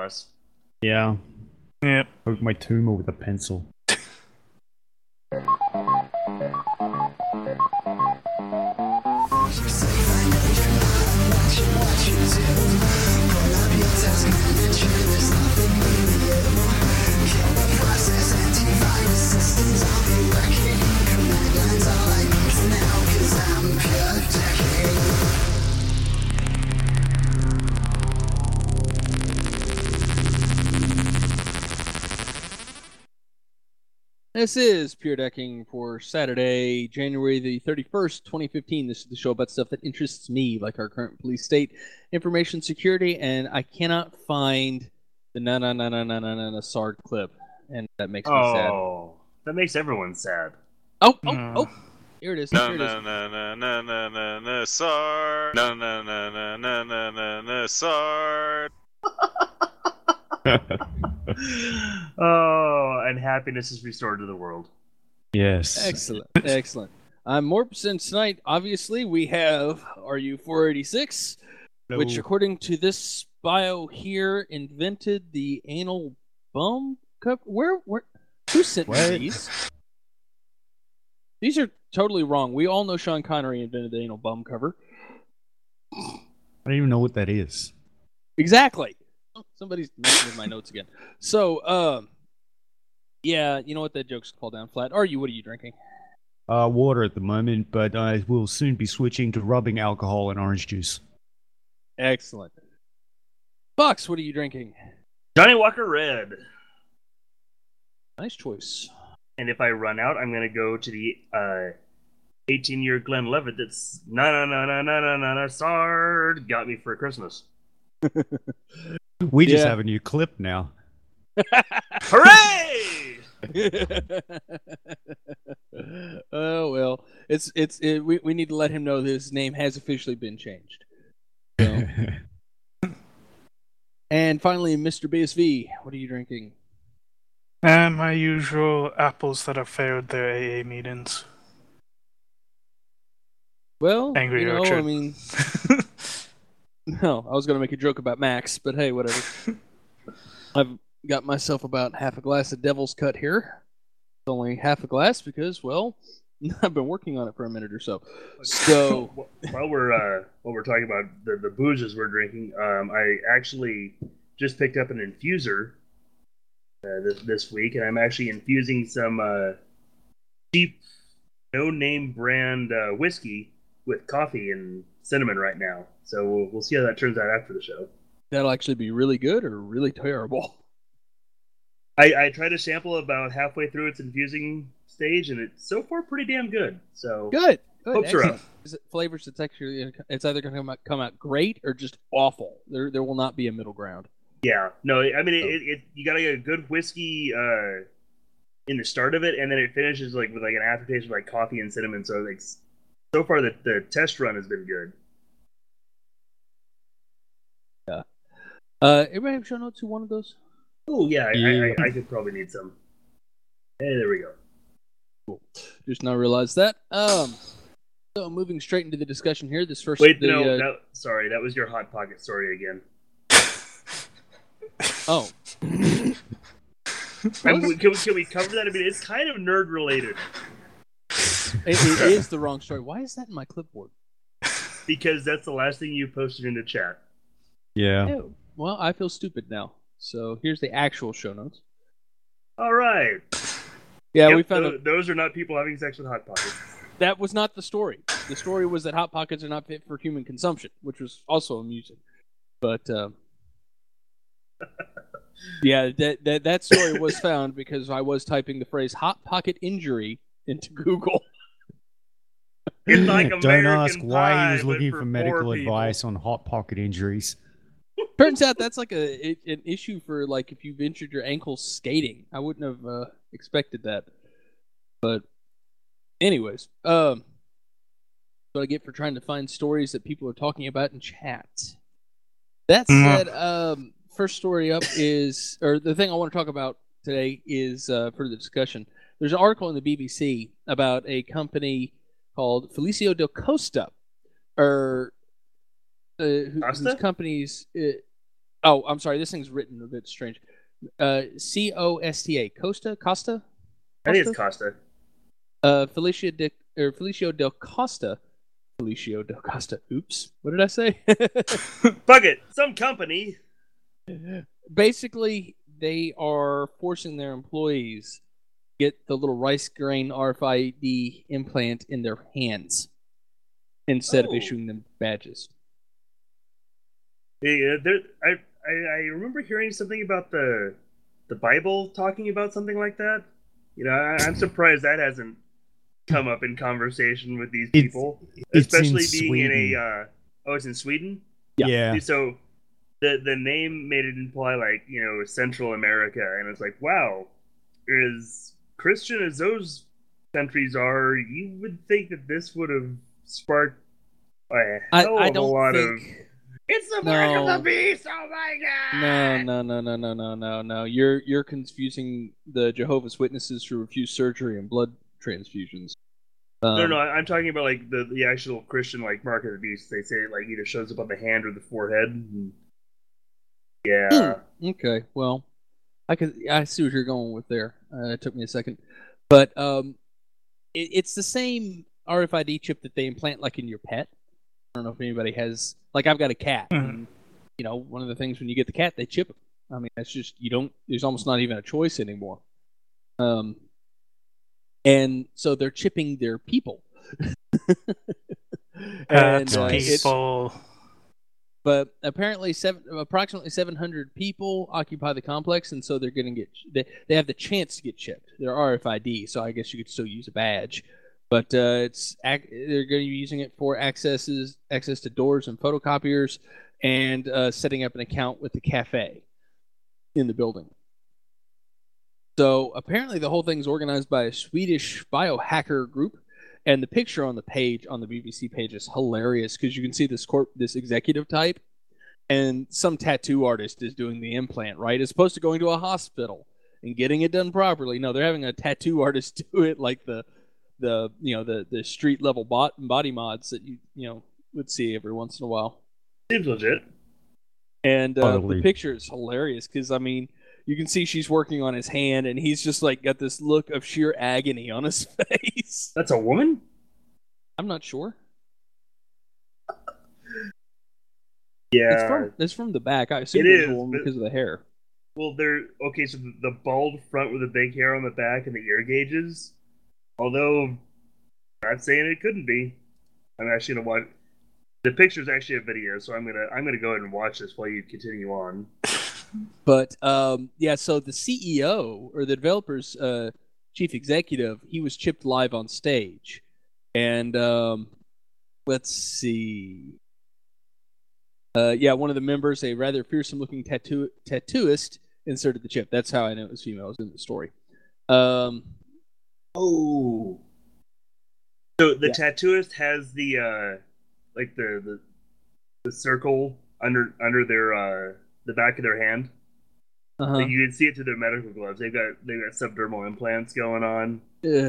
us. Yeah. Yeah. Poke my tumor with a pencil. This is Pure Decking for Saturday, January the 31st, 2015. This is the show about stuff that interests me, like our current police state, information security, and I cannot find the na SARD clip, and that makes me sad. Oh, that makes everyone sad. Oh, here it is. No, Here it is. no, SARD. No, SARD. Oh, and happiness is restored to the world. Yes. Excellent, excellent. I'm Morps, and tonight, obviously, we have RU-486, which, according to this bio here, invented the anal bum cup. Who sent me these? These are totally wrong. We all know Sean Connery invented the anal bum cover. I don't even know what that is. Exactly. Oh, somebody's messing with my notes again. So, yeah, you know what? That joke's called down flat. What are you drinking? Water at the moment, but I will soon be switching to rubbing alcohol and orange juice. Excellent. Fox, what are you drinking? Johnny Walker Red. Nice choice. And if I run out, I'm gonna go to the 18-year Glenlivet that's na SARD got me for Christmas. We just have a new clip now. Hooray! Oh well, we need to let him know that his name has officially been changed. So. And finally, Mr. BSV, what are you drinking? My usual apples that have failed their AA meetings. Well, Angry Orchard. I mean, no, I was going to make a joke about Max, but hey, whatever. I've got myself about half a glass of Devil's Cut here. It's only half a glass because, well, I've been working on it for a minute or so. So while we're talking about the boozes we're drinking, I actually just picked up an infuser this week, and I'm actually infusing some cheap, no-name brand whiskey with coffee and cinnamon right now. So we'll see how that turns out after the show. That'll actually be really good or really terrible. I tried to sample about halfway through its infusing stage, and it's so far pretty damn good. So good. Hopes are up. Is it flavors that's actually, it's either going to come out great or just awful. There will not be a middle ground. Yeah, no, I mean you gotta get a good whiskey in the start of it, and then it finishes with an aftertaste of coffee and cinnamon. So so far the test run has been good. Yeah. Everybody have show notes? Who wanted those? Oh yeah, I could probably need some. Hey, there we go. Cool. Just now realized that. So moving straight into the discussion here. This first. Wait, sorry, that was your Hot Pocket story again. Oh. Can we cover that? I mean, it's kind of nerd related. It is the wrong story. Why is that in my clipboard? Because that's the last thing you posted in the chat. Yeah. Oh, well, I feel stupid now. So here's the actual show notes. All right. Yeah, we found those are not people having sex with Hot Pockets. That was not the story. The story was that Hot Pockets are not fit for human consumption, which was also amusing. But yeah, that story was found because I was typing the phrase "Hot Pocket injury" into Google. It's like Don't ask American why Pie, he was but looking for for medical poor people. advice on Hot Pocket injuries. Turns out that's like an issue for if you've injured your ankle skating. I wouldn't have expected that. But anyways, what I get for trying to find stories that people are talking about in chat. That said, first story up is, or the thing I want to talk about today is for the discussion. There's an article in the BBC about a company called Felicio del Costa, or whose companies. Oh, I'm sorry. This thing's written a bit strange. Costa. Costa. I think it's Costa. Felicio del Costa. Felicio del Costa. Oops. What did I say? Fuck it. Some company. Basically, they are forcing their employees to get the little rice grain RFID implant in their hands instead of issuing them badges. Yeah, I remember hearing something about the Bible talking about something like that. You know, I'm surprised that hasn't come up in conversation with these people, especially being in a. It's in Sweden. Yeah. So the name made it imply like Central America, and it's like, wow, as Christian as those countries are, you would think that this would have sparked a hell of a lot of. It's the mark of the beast! Oh my god! No. You're confusing the Jehovah's Witnesses who refuse surgery and blood transfusions. No, I'm talking about like the actual Christian like mark of the beast. They say it like either shows up on the hand or the forehead. Yeah. Okay. Well, I see what you're going with there. It took me a second, but it's the same RFID chip that they implant like in your pet. I don't know if anybody has. Like, I've got a cat. And, one of the things when you get the cat, they chip it. I mean, that's just there's almost not even a choice anymore. And so they're chipping their people. People. But apparently, approximately 700 people occupy the complex, and so they're going to get. They have the chance to get chipped. They're RFID, so I guess you could still use a badge. But they're going to be using it for access to doors and photocopiers, and setting up an account with the cafe in the building. So apparently the whole thing's organized by a Swedish biohacker group, and the picture on the page, on the BBC page, is hilarious because you can see this executive type, and some tattoo artist is doing the implant, right? As opposed to going to a hospital and getting it done properly. No, they're having a tattoo artist do it like the street level body mods that you would see every once in a while. Seems legit. And the picture is hilarious because, I mean, you can see she's working on his hand, and he's just like got this look of sheer agony on his face. That's a woman? I'm not sure. Yeah, it's from the back. I assume it's a woman because of the hair. Well, so the bald front with the big hair on the back and the ear gauges. Although, I'm not saying it couldn't be. I'm actually gonna watch. The picture's actually a video, so I'm gonna go ahead and watch this while you continue on. But so the CEO or the developer's chief executive, he was chipped live on stage, and let's see. One of the members, a rather fearsome-looking tattooist, inserted the chip. That's how I know it was female. It was in the story. Oh. So the tattooist has the like the circle under their the back of their hand. Like you can see it through their medical gloves. They've got subdermal implants going on.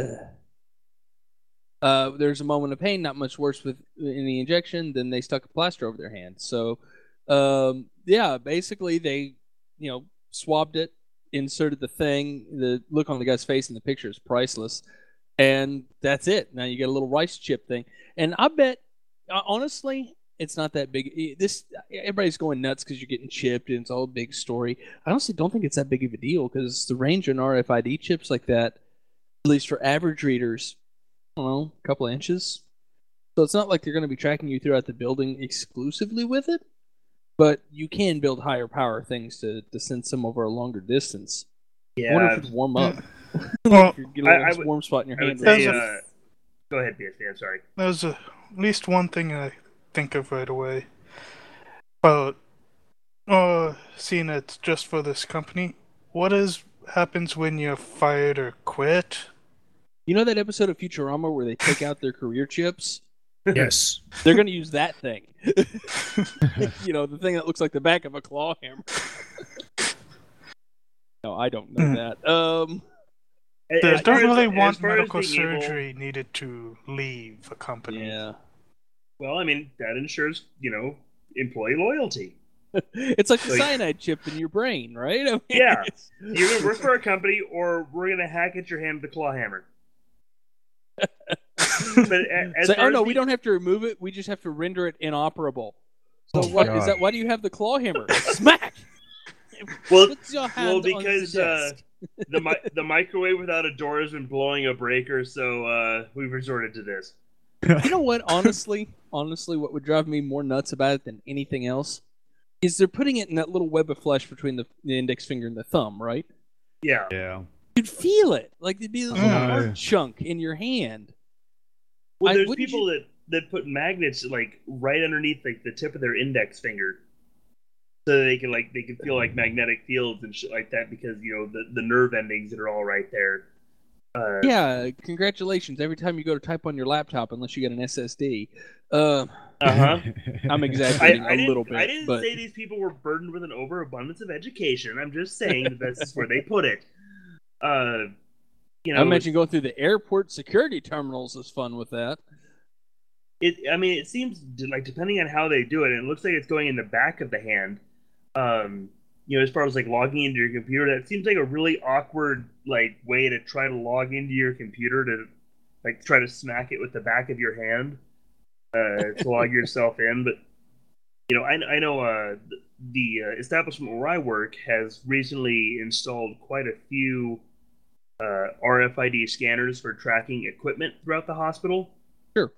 There's a moment of pain, not much worse in the injection. Then they stuck a plaster over their hand. So basically they swabbed it, inserted the thing. The look on the guy's face in the picture is priceless. And that's it. Now you get a little rice chip thing. And I bet, honestly, it's not that big. Everybody's going nuts because you're getting chipped, and it's all a big story. I honestly don't think it's that big of a deal because the range in RFID chips like that, at least for average readers, I don't know, a couple of inches. So it's not like they're going to be tracking you throughout the building exclusively with it, but you can build higher power things to sense them over a longer distance. Yeah. I wonder if it'd warm up. Well, you get a little warm spot in your hand. Go ahead, BSD. I'm sorry. There's at least one thing I think of right away. But seeing it's just for this company, what happens when you're fired or quit? You know that episode of Futurama where they take out their career chips? Yes. They're going to use that thing. The thing that looks like the back of a claw hammer. No, I don't know that. They don't really want medical surgery needed to leave a company. Yeah. Well, I mean, that ensures, employee loyalty. It's like the Like- cyanide chip in your brain, right? I mean, Yeah. it's- You're gonna work for a company, or we're gonna hack at your hand with a claw hammer. But as Say, far oh as no, the- we don't have to remove it. We just have to render it inoperable. So Oh, what is God. that? Why do you have the claw hammer? Smack! Well, Puts your hand because on the desk. the microwave without a door has been blowing a breaker, so we've resorted to this. You know what? Honestly, what would drive me more nuts about it than anything else is they're putting it in that little web of flesh between the index finger and the thumb, right? Yeah. Yeah. You'd feel it, like there'd be a little No. hard chunk in your hand. Well, there's wouldn't people that put magnets like right underneath like the tip of their index finger, so they can feel like magnetic fields and shit like that, because the nerve endings that are all right there. Yeah, congratulations. Every time you go to type on your laptop, unless you get an SSD. Uh-huh. I'm exaggerating a little bit. I didn't but say these people were burdened with an overabundance of education. I'm just saying that this is where they put it. I imagine going through the airport security terminals is fun with that. It seems like, depending on how they do it, it looks like it's going in the back of the hand. As far as like logging into your computer, that seems like a really awkward like way to try to log into your computer, to like try to smack it with the back of your hand to log yourself in. But I know the establishment where I work has recently installed quite a few RFID scanners for tracking equipment throughout the hospital. Sure.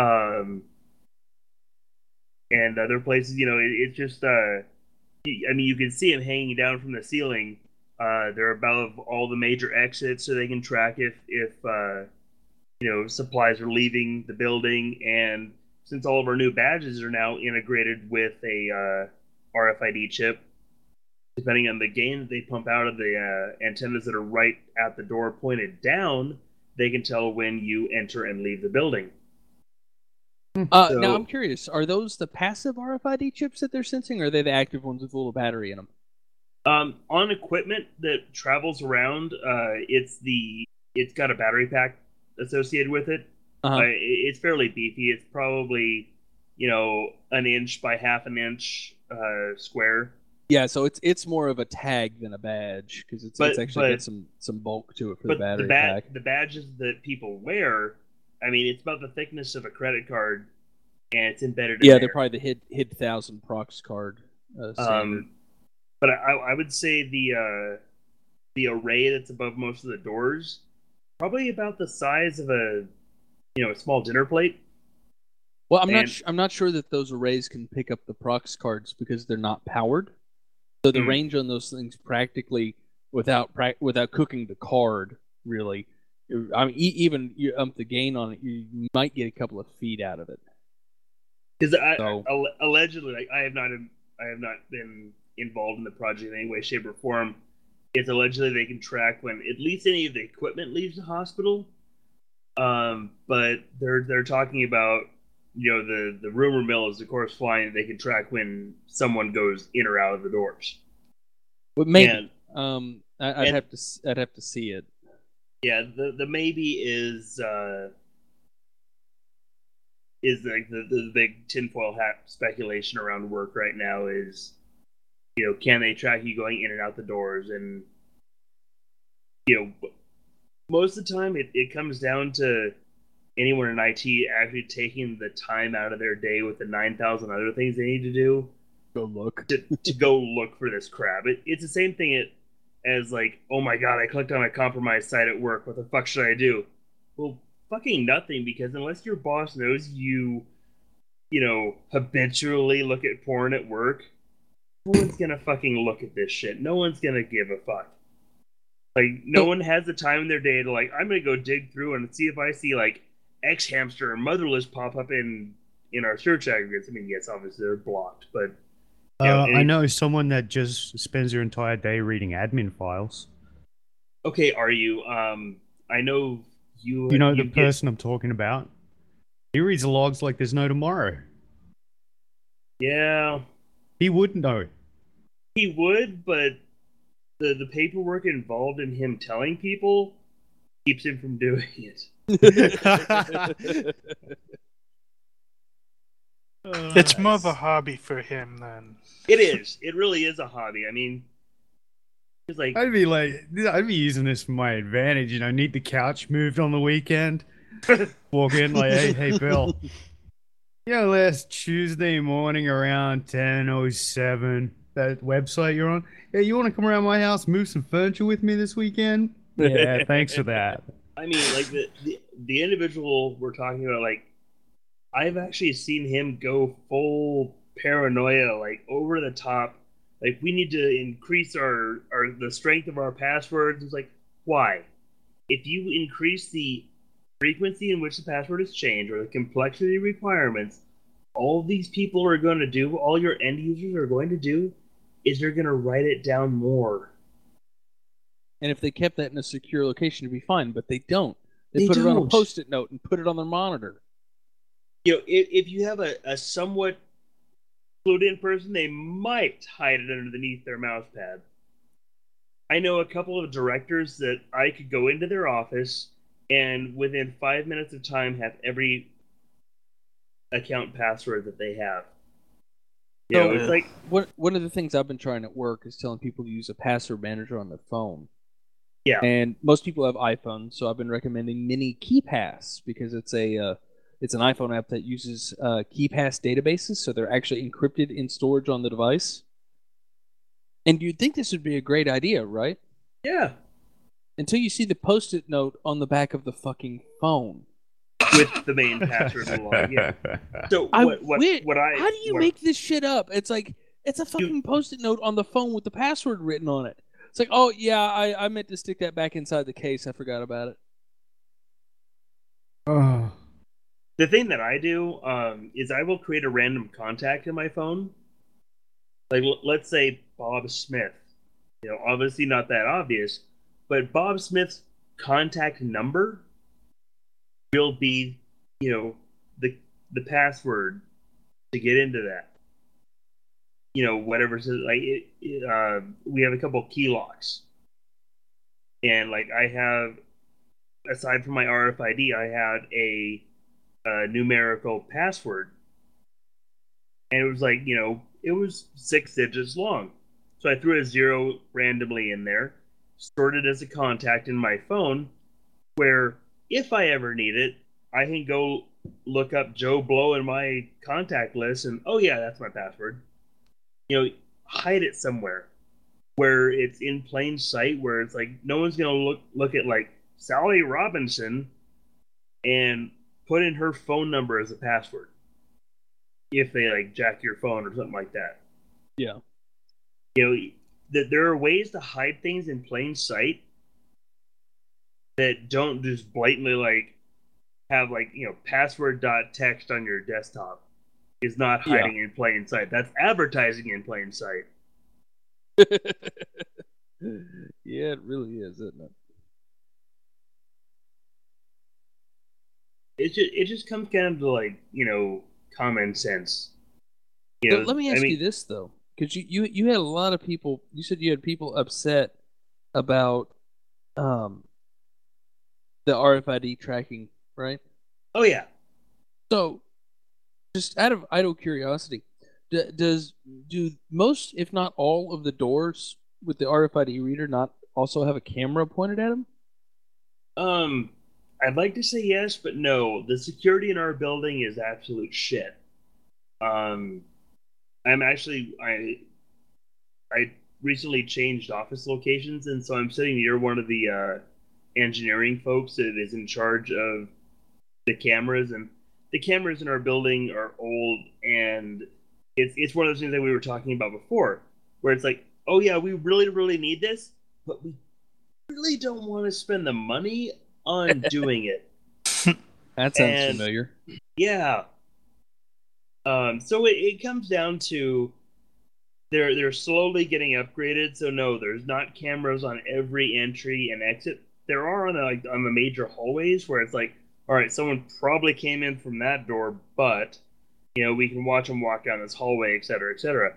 And other places, it's just, you can see them hanging down from the ceiling. They're above all the major exits, so they can track if supplies are leaving the building. And since all of our new badges are now integrated with a RFID chip, depending on the gain that they pump out of the antennas that are right at the door pointed down, they can tell when you enter and leave the building. Now I'm curious: are those the passive RFID chips that they're sensing, or are they the active ones with a little battery in them? On equipment that travels around, it's got a battery pack associated with it. Uh-huh. It's fairly beefy. It's probably an inch by half an inch square. Yeah, so it's more of a tag than a badge, because it's actually got some bulk to it for the battery pack. The badges that people wear, it's about the thickness of a credit card, and it's embedded in Yeah, there. they're probably the HID 1000 Prox card standard. But I would say the array that's above most of the doors, probably about the size of a small dinner plate. Well, I'm not sure that those arrays can pick up the Prox cards because they're not powered. So the range on those things, practically without cooking the card, really, even you ump the gain on it, you might get a couple of feet out of it. Because allegedly, I have not been involved in the project in any way, shape, or form. It's allegedly they can track when at least any of the equipment leaves the hospital. But they're talking about the rumor mill is of course flying. They can track when someone goes in or out of the doors. But maybe I'd have to see it. Yeah, the maybe is like the big tinfoil hat speculation around work right now is, can they track you going in and out the doors? And most of the time it comes down to anyone in IT actually taking the time out of their day with the 9,000 other things they need to do. Go look. to go look for this crap. It's the same thing as like, oh my god, I clicked on a compromised site at work. What the fuck should I do? Well, fucking nothing, because unless your boss knows you habitually look at porn at work, no one's gonna fucking look at this shit. No one's gonna give a fuck. Like, no one has the time in their day to like, I'm gonna go dig through and see if I see like X Hamster or Motherless pop up in our search aggregates. Yes, obviously they're blocked, but I know someone that just spends their entire day reading admin files. Okay, are you? I know you. You know the person I'm talking about? He reads logs like there's no tomorrow. Yeah. He would know. He would, but the paperwork involved in him telling people keeps him from doing it. It's more of a hobby for him than. It is. It really is a hobby. I mean, it's like I'd be using this for my advantage. Need the couch moved on the weekend. Walk in like, hey, Bill. Last Tuesday morning around 10:07, that website you're on. Yeah, you want to come around my house, move some furniture with me this weekend? Yeah, thanks for that. I mean, like the individual we're talking about, like I've actually seen him go full paranoia, like over the top. Like we need to increase our the strength of our passwords. It's like, why? If you increase the frequency in which the password is changed or the complexity requirements, all these people are going to do, all your end users are going to do, is they're going to write it down more. And if they kept that in a secure location, it'd be fine. But they don't. They put it on a Post-it note and put it on their monitor. If you have a somewhat clued in person, they might hide it underneath their mouse pad. I know a couple of directors that I could go into their office and within 5 minutes of time have every account password that they have. It's like one of the things I've been trying at work is telling people to use a password manager on their phone. Yeah. And most people have iPhones, so I've been recommending Mini KeyPass because it's an iPhone app that uses KeyPass databases, so they're actually encrypted in storage on the device. And you'd think this would be a great idea, right? Yeah. Until you see the Post-it note on the back of the fucking phone with the main password log. Yeah. So how do you make this shit up? It's like it's a fucking Post-it note on the phone with the password written on it. It's like, oh yeah, I meant to stick that back inside the case. I forgot about it. Oh. The thing that I do is I will create a random contact in my phone. Like, let's say Bob Smith. Obviously not that obvious, but Bob Smith's contact number will be, the password to get into that. Whatever. So like, we have a couple key locks, and like I have, aside from my RFID, I had a numerical password, and it was like, it was 6 digits long. So I threw a 0 randomly in there, stored it as a contact in my phone, where if I ever need it, I can go look up Joe Blow in my contact list, and oh yeah, that's my password. Hide it somewhere where it's in plain sight, where it's like no one's gonna look at like Sally Robinson and put in her phone number as a password if they like jack your phone or something like that. Yeah. There are ways to hide things in plain sight that don't just blatantly like have like, password.txt on your desktop is not hiding in plain sight. That's advertising in plain sight. Yeah, it really is, isn't it? It just comes down to like, common sense. But let me ask you this though, because you had a lot of people. You said you had people upset about the RFID tracking, right? Oh yeah. So, just out of idle curiosity, do most, if not all, of the doors with the RFID reader not also have a camera pointed at them? I'd like to say yes, but no. The security in our building is absolute shit. I recently changed office locations, and so I'm sitting near one of the engineering folks that is in charge of the cameras, and the cameras in our building are old, and it's one of those things that we were talking about before, where it's like, oh yeah, we really, really need this, but we really don't want to spend the money on doing it. That sounds familiar. Yeah. So it comes down to they're slowly getting upgraded. So no, there's not cameras on every entry and exit. There are on the major hallways where it's like, all right, someone probably came in from that door, but we can watch them walk down this hallway, et cetera, et cetera.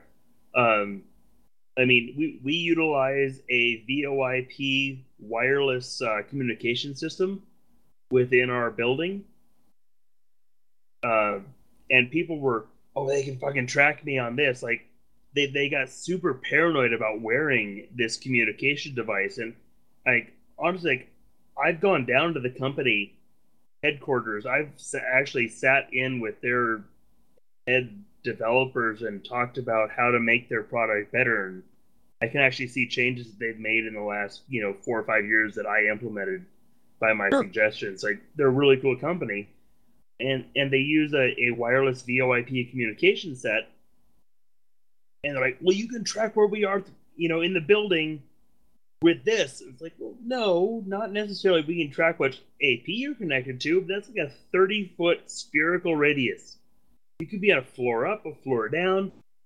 I mean, we utilize a VoIP wireless communication system within our building, and people were oh, they can fucking track me on this. Like, they got super paranoid about wearing this communication device. And, like, honestly, like, I've gone down to the company headquarters. I've actually sat in with their head developers and talked about how to make their product better. And I can actually see changes that they've made in the last, 4 or 5 years that I implemented by my suggestions. Like, they're a really cool company. And they use a wireless VoIP communication set. And they're like, well, you can track where we are, in the building with this. It's like, well, no, not necessarily. We can track what AP you're connected to, but that's like a 30-foot spherical radius. You could be on a floor up, a floor down.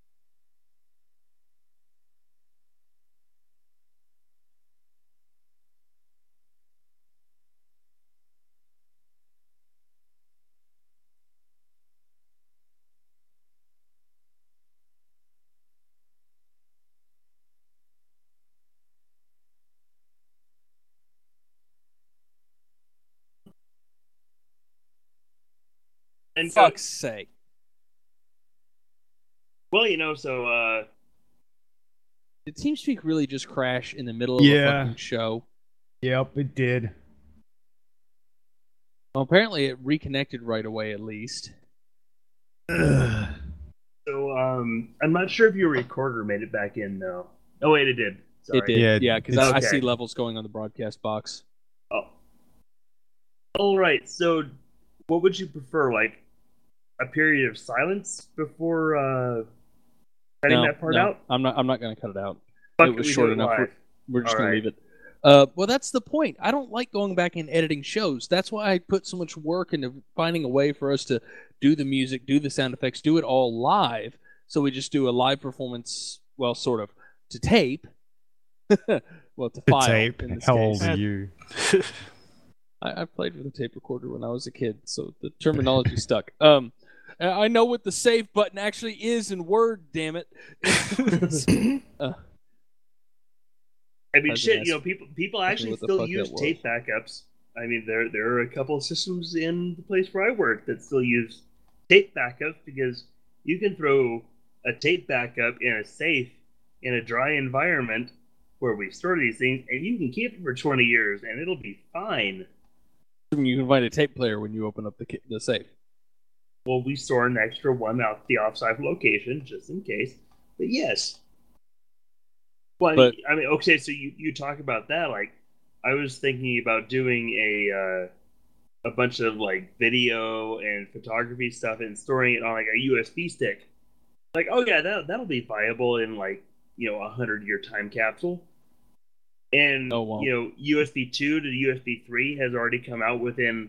And Fuck's sake. Well, Did TeamSpeak really just crash in the middle of a fucking show? Yep, it did. Well, apparently it reconnected right away, at least. Ugh. So, I'm not sure if your recorder made it back in, though. Oh, wait, it did. Sorry. It did, yeah, because I okay. see levels going on the broadcast box. Oh. All right, so what would you prefer, like a period of silence before cutting that part out? I'm not going to cut it out. Fuck, it was short enough. We're just going to leave it. Well, that's the point. I don't like going back and editing shows. That's why I put so much work into finding a way for us to do the music, do the sound effects, do it all live. So we just do a live performance, well, sort of, to tape. Well, to file. Tape. In this How case. old are you? I played with a tape recorder when I was a kid, so the terminology stuck. I know what the save button actually is in Word, damn it. I mean, shit, people actually still use tape backups. I mean, there are a couple of systems in the place where I work that still use tape backups because you can throw a tape backup in a safe in a dry environment where we store these things, and you can keep it for 20 years, and it'll be fine. You can find a tape player when you open up the safe. Well, we store an extra one out the offsite location, just in case. But yes. Well, I mean, okay, so you talk about that. Like, I was thinking about doing a bunch of, like, video and photography stuff and storing it on, like, a USB stick. Like, oh, yeah, that'll be viable in, like, a 100-year time capsule. And, USB 2 to USB 3 has already come out within,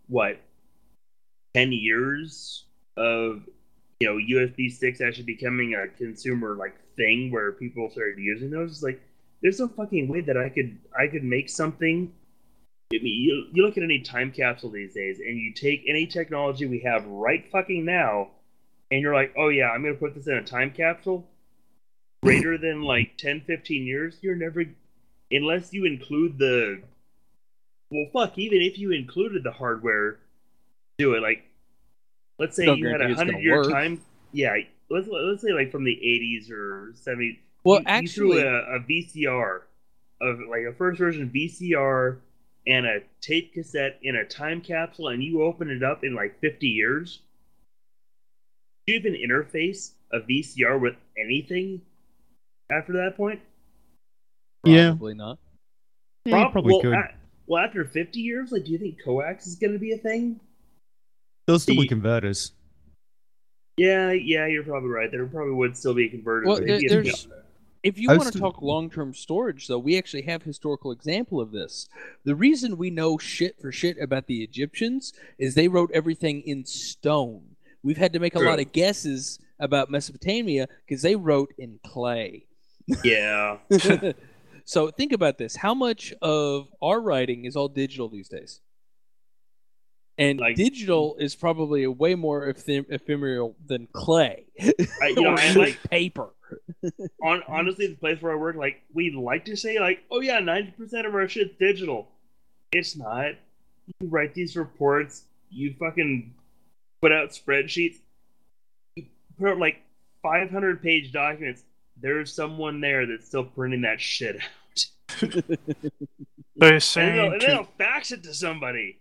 10 years of, USB sticks actually becoming a consumer, like, thing where people started using those. It's like, there's no fucking way that I could make something. I mean, you look at any time capsule these days, and you take any technology we have right fucking now, and you're like, oh yeah, I'm going to put this in a time capsule greater than, like, 10, 15 years, you're never... Unless you include the... Well, fuck, even if you included the hardware, do it. Like, let's say you had a 100-year time... Yeah, let's say, like, from the 80s or 70s. Well, you threw a VCR, of like a first version VCR and a tape cassette in a time capsule, and you open it up in, like, 50 years. Do you even interface a VCR with anything after that point? Probably not. Yeah, you probably could. After 50 years, like, do you think coax is going to be a thing? There'll still be converters. Yeah, you're probably right. There probably would still be converters. Well, if you want to talk long-term storage, though, we actually have historical example of this. The reason we know shit for shit about the Egyptians is they wrote everything in stone. We've had to make a lot of guesses about Mesopotamia because they wrote in clay. Yeah. So think about this. How much of our writing is all digital these days? And digital is probably a way more ephemeral than clay. Like paper. Honestly, the place where I work, like, we like to say, like, oh yeah, 90% of our shit's digital. It's not. You write these reports, you fucking put out spreadsheets. put out like 500-page documents. There's someone there that's still printing that shit out. They're And saying then they'll fax it to somebody.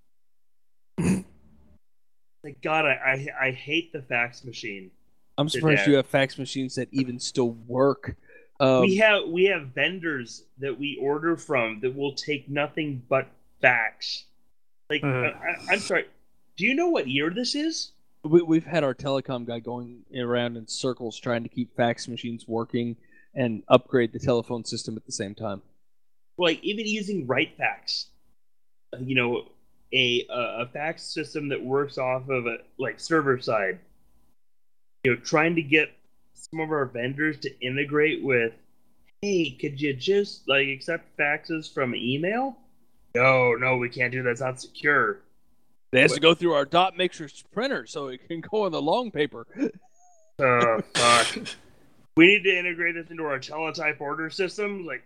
Like, God, I hate the fax machine. I'm surprised you have fax machines that even still work. We have vendors that we order from that will take nothing but fax. Like, I'm sorry. Do you know what year this is? We've had our telecom guy going around in circles trying to keep fax machines working and upgrade the telephone system at the same time. Like, even using WriteFax, you know, a fax system that works off of a like server side. You know, trying to get some of our vendors to integrate with, hey, could you just like accept faxes from email? No, we can't do that. It's not secure. It has to go through our dot matrix printer so it can go on the long paper. Oh, fuck. We need to integrate this into our teletype order system. Like,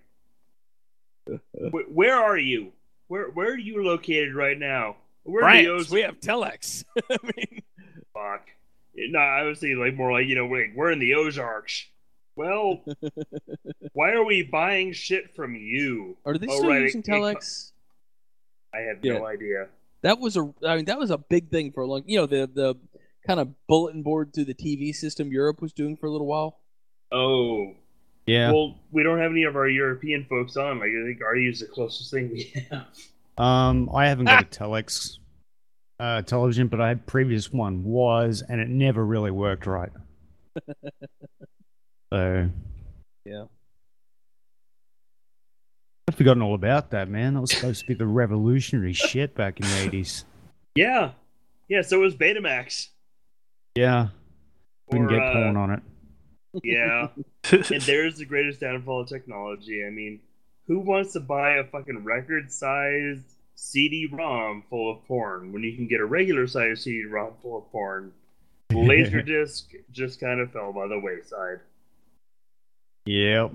where are you? Where are you located right now? France, we have telex. I mean, fuck. No, I was thinking like more like, you know, we're in the Ozarks. Well, why are we buying shit from you? Are they still using telex? I have no idea. That was a big thing for a long. You know, the kind of bulletin board through the TV system Europe was doing for a little while. Oh, yeah. Well, we don't have any of our European folks on. Like, I think Artie is the closest thing we have. I haven't got a telex television, but I had previous one and it never really worked right. So, yeah. I've forgotten all about that, man. That was supposed to be the revolutionary shit back in the 80s. Yeah. Yeah, so was Betamax. Yeah. Couldn't get porn on it. Yeah. And there's the greatest downfall of technology. I mean, who wants to buy a fucking record-sized CD-ROM full of porn when you can get a regular-sized CD-ROM full of porn? Laserdisc just kind of fell by the wayside. Yep.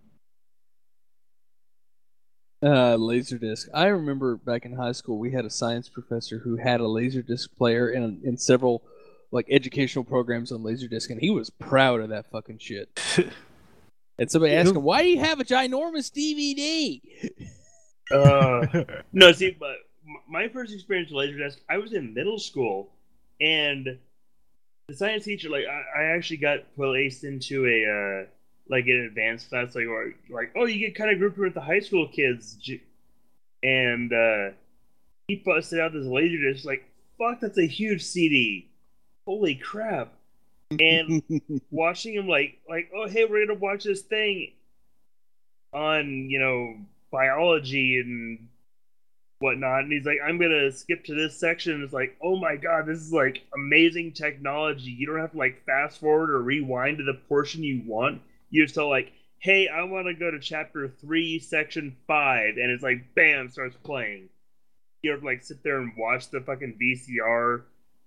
Laserdisc. I remember back in high school, we had a science professor who had a Laserdisc player in several like educational programs on Laserdisc, and he was proud of that fucking shit. And somebody asked him, "Why do you have a ginormous DVD?" No, see, but my first experience with Laserdisc, I was in middle school, and the science teacher, like, I actually got placed into a like an advanced class, like oh, you get kind of grouped with the high school kids, and he busted out this Laserdisc, like, fuck, that's a huge CD, holy crap. And watching him like, oh, hey, we're gonna watch this thing on, you know, biology and whatnot, and he's like, I'm gonna skip to this section, and it's like, oh my god, this is like amazing technology. You don't have to like fast forward or rewind to the portion you want. You just tell like, hey, I want to go to chapter 3, section 5, and it's like, bam, starts playing. You have to like sit there and watch the fucking VCR,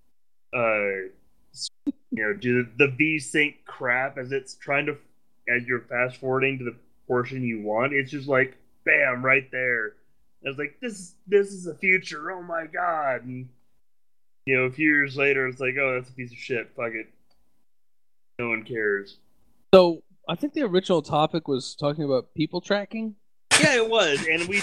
you know, do the V-Sync crap as you're fast forwarding to the portion you want. It's just like, bam, right there. I was like, this is the future. Oh my god! And you know, a few years later, it's like, oh, that's a piece of shit. Fuck it. No one cares. So I think the original topic was talking about people tracking. Yeah, it was, and we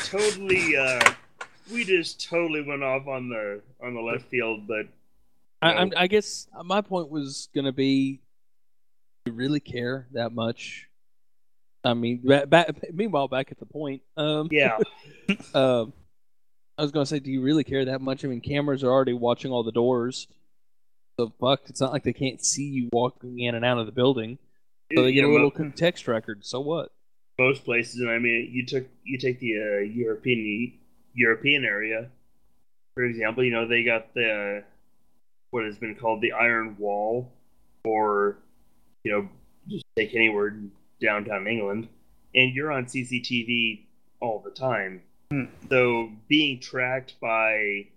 just totally went off on the left field. But I guess my point was gonna be, do you really care that much? I mean, meanwhile, back at the point, yeah. I was gonna say, do you really care that much? I mean, cameras are already watching all the doors, so fuck. It's not like they can't see you walking in and out of the building, so they get a little text record. So what? Most places, and I mean, you take the European area, for example. You know, they got the what has been called the Iron Wall, or you know, just take anywhere in downtown England, and you're on CCTV all the time. So being tracked by,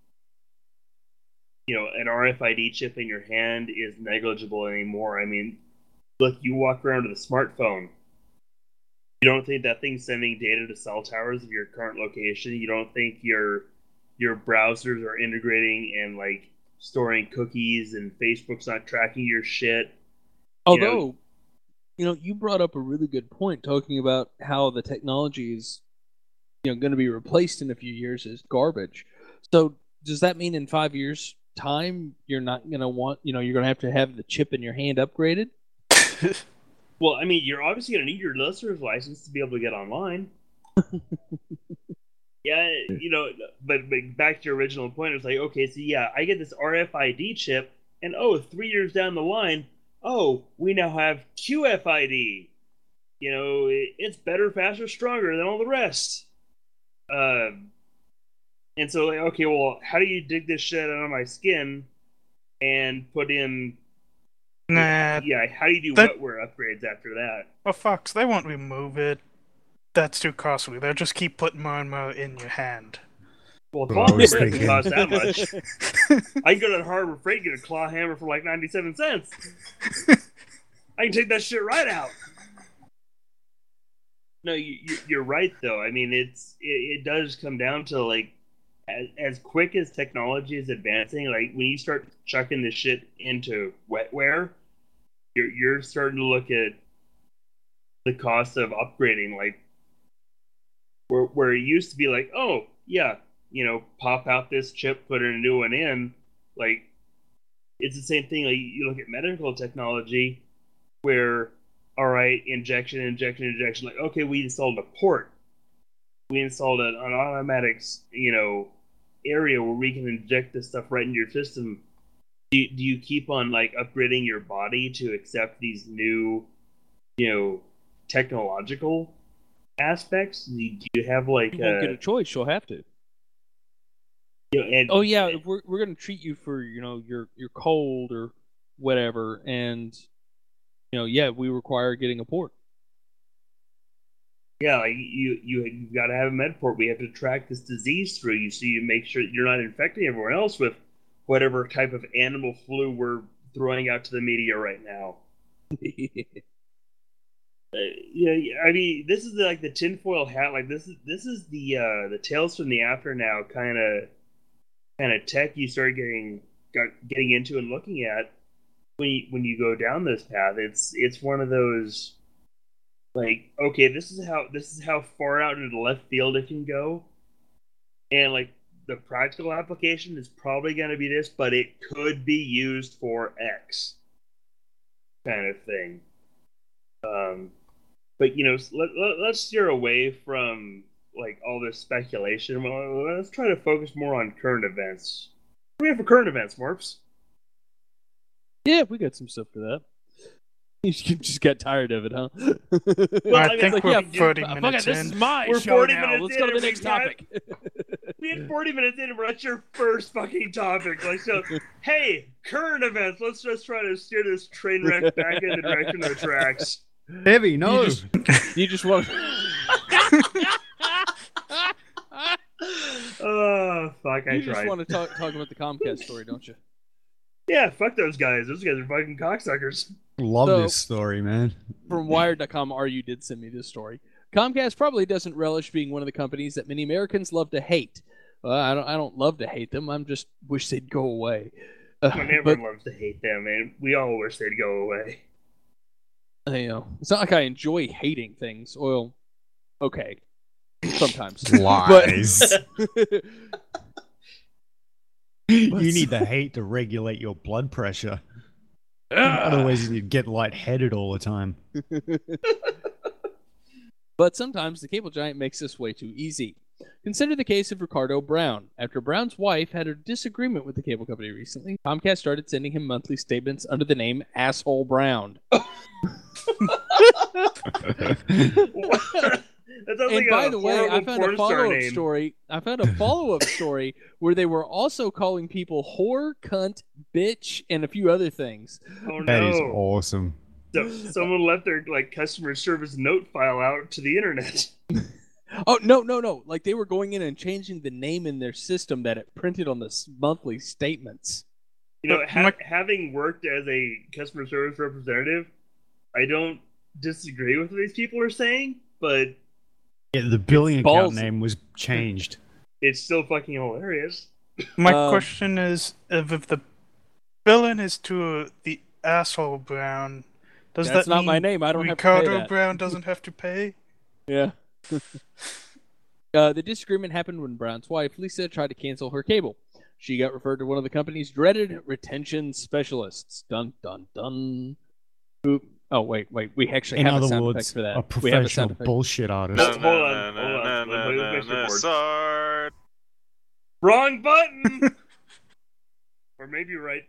you know, an RFID chip in your hand is negligible anymore. I mean, look, you walk around with a smartphone. You don't think that thing's sending data to cell towers of your current location. You don't think your browsers are integrating and like storing cookies and Facebook's not tracking your shit. Although, you brought up a really good point talking about how the technology is, going to be replaced in a few years as garbage. So does that mean in 5 years' time you're not going to want, you're going to have the chip in your hand upgraded? Well, I mean, you're obviously going to need your listener's license to be able to get online. Yeah, but back to your original point, it's like, okay, so yeah, I get this RFID chip, and 3 years down the line, we now have QFID. It's better, faster, stronger than all the rest. And so, like, okay, well, how do you dig this shit out of my skin and put in? Nah. Yeah, how do you do wetware upgrades after that? Well, Fox, they won't remove it. That's too costly. They'll just keep putting more and more in your hand. Well, Well, I claw was hammer doesn't thinking- cost that much. I can go to Harbor Freight and get a claw hammer for like 97 cents. I can take that shit right out. No, you're right though. I mean, it does come down to like, as quick as technology is advancing, like when you start chucking this shit into wetware, you're starting to look at the cost of upgrading. Like where it used to be like, oh yeah, pop out this chip, put a new one in. Like it's the same thing. Like you look at medical technology, where all right, injection. Like okay, we installed a port. We installed an automatic, area where we can inject this stuff right into your system. Do you keep on like upgrading your body to accept these new, technological aspects? Do you have like? You won't get a choice. You'll have to. And, If we're going to treat you for your cold or whatever, and we require getting a port. Yeah, like you've got to have a med port. We have to track this disease through you, so you make sure you're not infecting everyone else with whatever type of animal flu we're throwing out to the media right now. I mean, this is like the tinfoil hat. Like this is the Tales from the After Now kind of tech you start getting into and looking at when you go down this path. It's one of those. Like, okay, this is how far out into the left field it can go, and like the practical application is probably going to be this, but it could be used for X kind of thing. But let's steer away from like all this speculation. Well, let's try to focus more on current events. What do we have for current events, Morps? Yeah, we got some stuff for that. You just got tired of it, huh? Well, I think we're 30 fuck minutes it, this in. is my We're show 40 now. minutes Let's in go to the and next we have- topic. We had 40 minutes in, and that's your first fucking topic. Like, so, hey, current events. Let's just try to steer this train wreck back in the direction of the tracks. Heavy, no. You just want. Oh, fuck, I You just tried. want to talk about the Comcast story, don't you? Yeah, fuck those guys. Those guys are fucking cocksuckers. Love So- this story, man. From Wired.com, RU did send me this story. Comcast probably doesn't relish being one of the companies that many Americans love to hate. I don't love to hate them. I'm just wish they'd go away. Everyone loves to hate them, man. We all wish they'd go away. It's not like I enjoy hating things. Well, okay, sometimes. Lies. You need the hate to regulate your blood pressure. Otherwise, you'd get lightheaded all the time. But sometimes the cable giant makes this way too easy. Consider the case of Ricardo Brown. After Brown's wife had a disagreement with the cable company recently, Comcast started sending him monthly statements under the name Asshole Brown. That sounds And like by a the way, I horrible found a porn star follow-up name. story. I found a follow-up story where they were also calling people whore, cunt, bitch, and a few other things. Oh That is no! awesome. So, someone left their customer service note file out to the internet. Oh no! Like they were going in and changing the name in their system that it printed on the monthly statements. Having worked as a customer service representative, I don't disagree with what these people are saying, but Yeah, the billing It's account ballsy. name was changed. it's still fucking hilarious. My question is, if the villain is to the asshole Brown, does That's that not mean my name. I don't have to pay Ricardo that. Brown doesn't have to pay? Yeah. The disagreement happened when Brown's wife, Lisa, tried to cancel her cable. She got referred to one of the company's dreaded retention specialists. Dun, dun, dun. Oop. Oh, wait. We actually In have a other sound words, effect for that. a We have a sound professional effect. bullshit artist. No. Hold on. Let's make sure. Sword. Wrong button. Or maybe right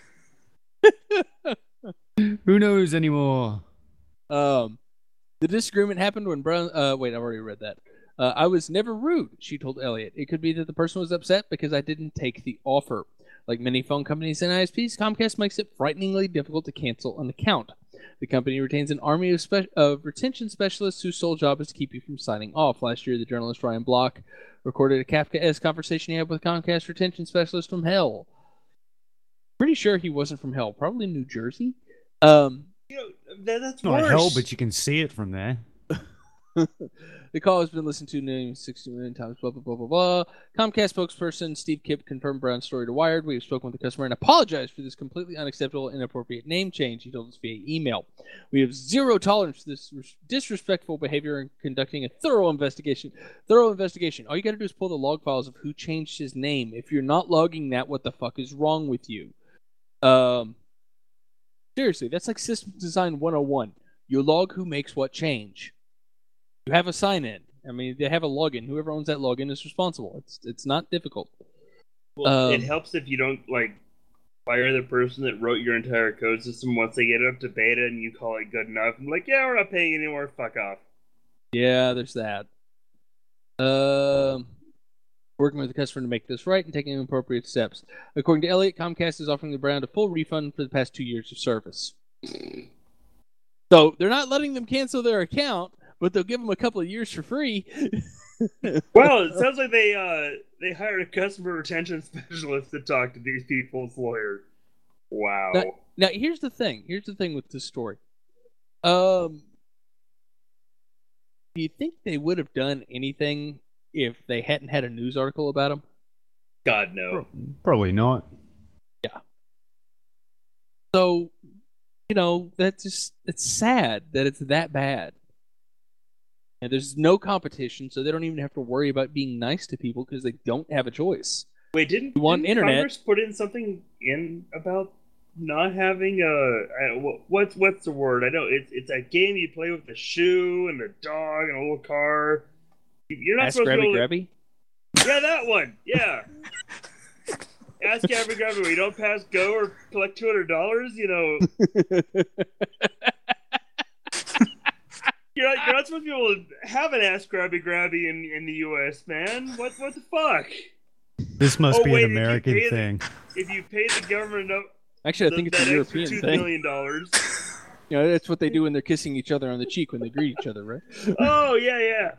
button. Who knows anymore? The disagreement happened when Brown. Wait, I've already read that. I was never rude, she told Elliot. It could be that the person was upset because I didn't take the offer. Like many phone companies and ISPs, Comcast makes it frighteningly difficult to cancel an account. The company retains an army of retention specialists whose sole job is to keep you from signing off. Last year, the journalist Ryan Block recorded a Kafka-esque conversation he had with Comcast retention specialist from hell. Pretty sure he wasn't from hell. Probably New Jersey. That's Not worse. hell, but you can see it from there. The call has been listened to nearly 60 million times, blah, blah, blah, blah, blah. Comcast spokesperson Steve Kipp confirmed Brown's story to Wired. We have spoken with the customer and apologized for this completely unacceptable, inappropriate name change, he told us via email. We have zero tolerance for this disrespectful behavior and conducting a thorough investigation. All you got to do is pull the log files of who changed his name. If you're not logging that, what the fuck is wrong with you? Seriously, that's like System Design 101. You log who makes what change. You have a sign-in. I mean, they have a login. Whoever owns that login is responsible. It's not difficult. Well, it helps if you don't fire the person that wrote your entire code system once they get it up to beta and you call it good enough. I'm like, yeah, we're not paying anymore. Fuck off. Yeah, there's that. Working with the customer to make this right and taking appropriate steps. According to Elliot, Comcast is offering the brand a full refund for the past 2 years of service. So they're not letting them cancel their account, but they'll give them a couple of years for free. Well, it sounds like they hired a customer retention specialist to talk to these people's lawyer. Wow. Now here's the thing. Here's the thing with this story. Do you think they would have done anything if they hadn't had a news article about them? God, no. Probably not. Yeah. So, it's sad that it's that bad. And there's no competition, so they don't even have to worry about being nice to people because they don't have a choice. Wait, didn't Congress put in something in about not having what's the word? I know it's a game you play with a shoe and a dog and a little car. You're not Ask supposed Grabby to Grabby? Yeah, that one. Yeah. Ask Grabby Grabby. Where you don't pass go or collect $200. You're not supposed to be able to have an Ask Grabby Grabby in the U.S., man. What the fuck? This must be an American thing. If you pay the government enough, actually, I think it's a European $2 thing. million. That's what they do when they're kissing each other on the cheek when they greet each other, right? Oh yeah.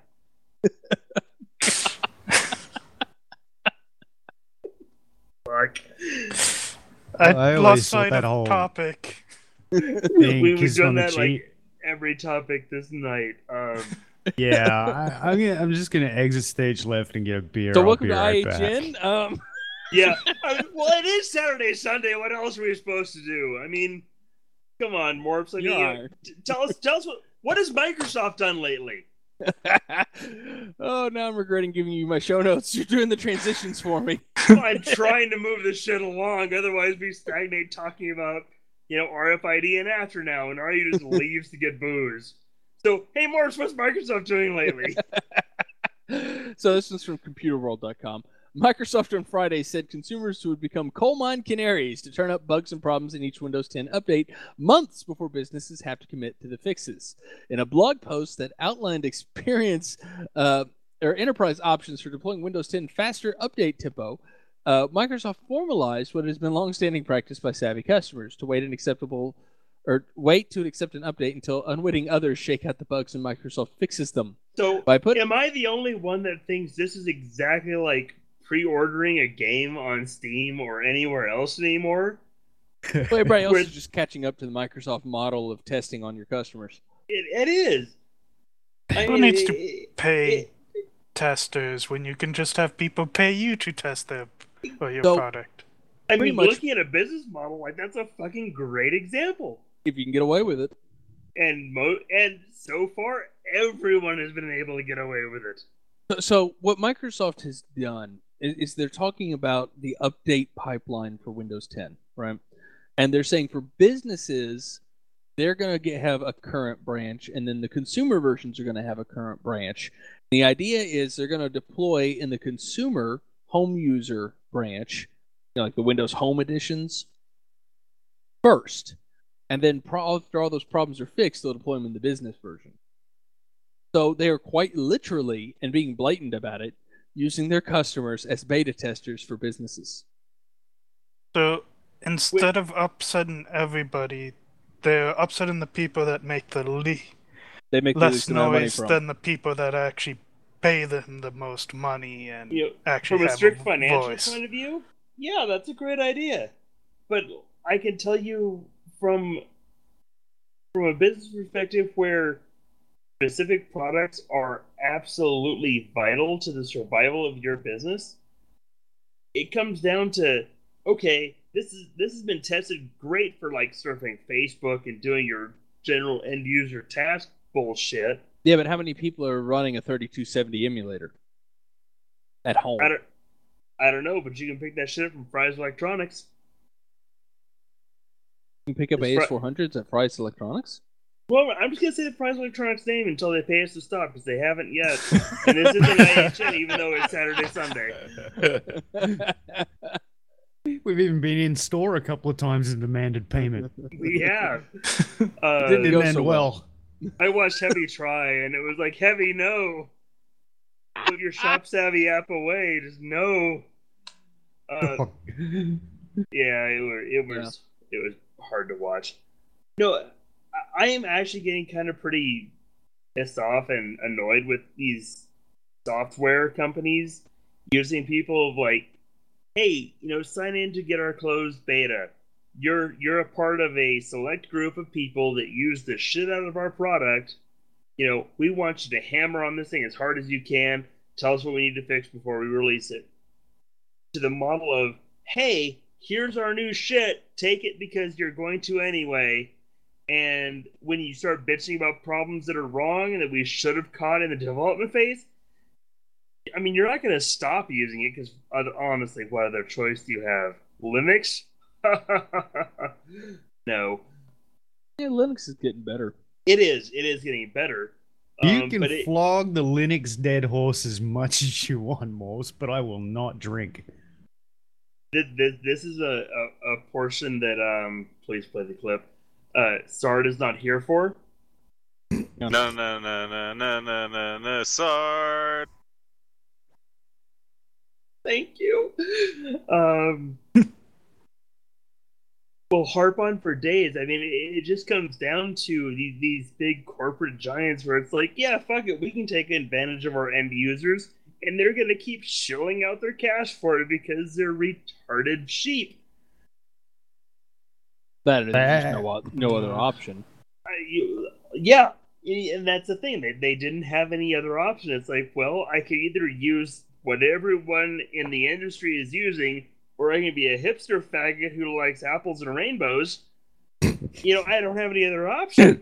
Fuck. I lost sight of topic. We've done that every topic this night. Yeah, I'm just gonna exit stage left and get a beer. So welcome to right IHN. Yeah. Well, it is Saturday, Sunday. What else are we supposed to do? I mean, come on, Morps. Tell us what has Microsoft done lately? Oh, now I'm regretting giving you my show notes. You're doing the transitions for me. I'm trying to move this shit along. Otherwise, we stagnate talking about RFID and after now, and Arya just leaves to get booze. So, hey, Morris, what's Microsoft doing lately? So this one's from ComputerWorld.com. Microsoft on Friday said consumers would become coal mine canaries to turn up bugs and problems in each Windows 10 update months before businesses have to commit to the fixes. In a blog post that outlined experience or enterprise options for deploying Windows 10 faster update tempo, Microsoft formalized what has been long-standing practice by savvy customers to wait to accept an update until unwitting others shake out the bugs and Microsoft fixes them. So, am I the only one that thinks this is exactly like pre-ordering a game on Steam or anywhere else anymore? Well, everybody else is just catching up to the Microsoft model of testing on your customers. It is. Who needs to pay testers when you can just have people pay you to test their or your So- product. I Pretty mean, much- looking at a business model, like that's a fucking great example. If you can get away with it. And so far, everyone has been able to get away with it. So what Microsoft has done is they're talking about the update pipeline for Windows 10, right? And they're saying for businesses, they're going to have a current branch, and then the consumer versions are going to have a current branch. The idea is they're going to deploy in the consumer home user branch, like the Windows Home editions, first. And then after all those problems are fixed, they'll deploy them in the business version. So they are quite literally, and being blatant about it, using their customers as beta testers for businesses. So instead of upsetting everybody, they're upsetting the people that make the They make the less least amount of money noise from. than the people that actually pay them the most money and You know, actually from a have strict a financial voice. point of view, yeah, that's a great idea. But I can tell you from a business perspective where specific products are absolutely vital to the survival of your business, it comes down to, okay, this has been tested great for like surfing Facebook and doing your general end user task bullshit. Yeah, but how many people are running a 3270 emulator at home? I don't know, but you can pick that shit up from Fry's Electronics. You can pick up It's AS400s at Fry's Electronics? Well, I'm just gonna say the Fry's Electronics name until they pay us to stop, because they haven't yet. And this isn't IHN, even though it's Saturday, Sunday. We've even been in store a couple of times and demanded payment. We have. Didn't Didn't go end so well. I watched Heavy try, and it was like, Heavy, no. Put your Shop Savvy app away. Just no. Yeah, it was hard to watch. No, I am actually getting kind of pretty pissed off and annoyed with these software companies using people of like, hey, sign in to get our closed beta. You're a part of a select group of people that use the shit out of our product. We want you to hammer on this thing as hard as you can. Tell us what we need to fix before we release it. To the model of, hey, here's our new shit. Take it because you're going to anyway. And when you start bitching about problems that are wrong and that we should have caught in the development phase, I mean, you're not going to stop using it because, honestly, what other choice do you have? Linux? No. Yeah, Linux is getting better. It is. It is getting better. You can flog the Linux dead horse as much as you want, Morse, but I will not drink. This is a portion that, please play the clip, Sard is not here for. No, Sard. Thank you. We'll harp on for days. I mean, it just comes down to these big corporate giants where it's like, yeah, fuck it, we can take advantage of our end users, and they're going to keep shelling out their cash for it because they're retarded sheep. That is just no other option. Yeah, and that's the thing. They didn't have any other option. It's like, well, I could either use what everyone in the industry is using, or I can be a hipster faggot who likes apples and rainbows. I don't have any other option.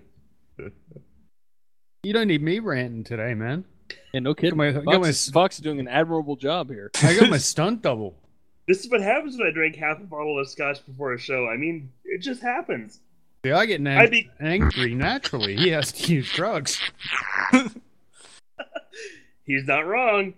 You don't need me ranting today, man. Yeah, no kidding. Fox is doing an admirable job here. I got my stunt double. This is what happens when I drink half a bottle of scotch before a show. I mean, it just happens. Yeah, I get angry naturally. He has to use drugs. He's not wrong.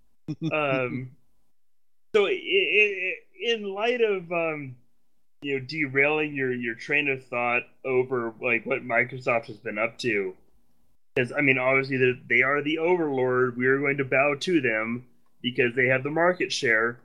So in light of derailing your train of thought over like what Microsoft has been up to, because I mean obviously they are the overlord. We are going to bow to them because they have the market share.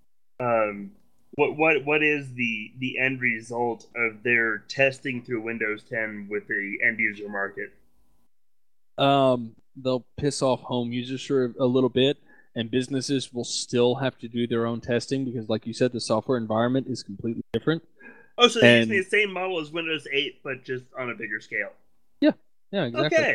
What is the end result of their testing through Windows 10 with the end user market? They'll piss off home users for a little bit, and businesses will still have to do their own testing because, like you said, the software environment is completely different. Oh, so they're using the same model as Windows 8, but just on a bigger scale. Yeah, exactly. Okay.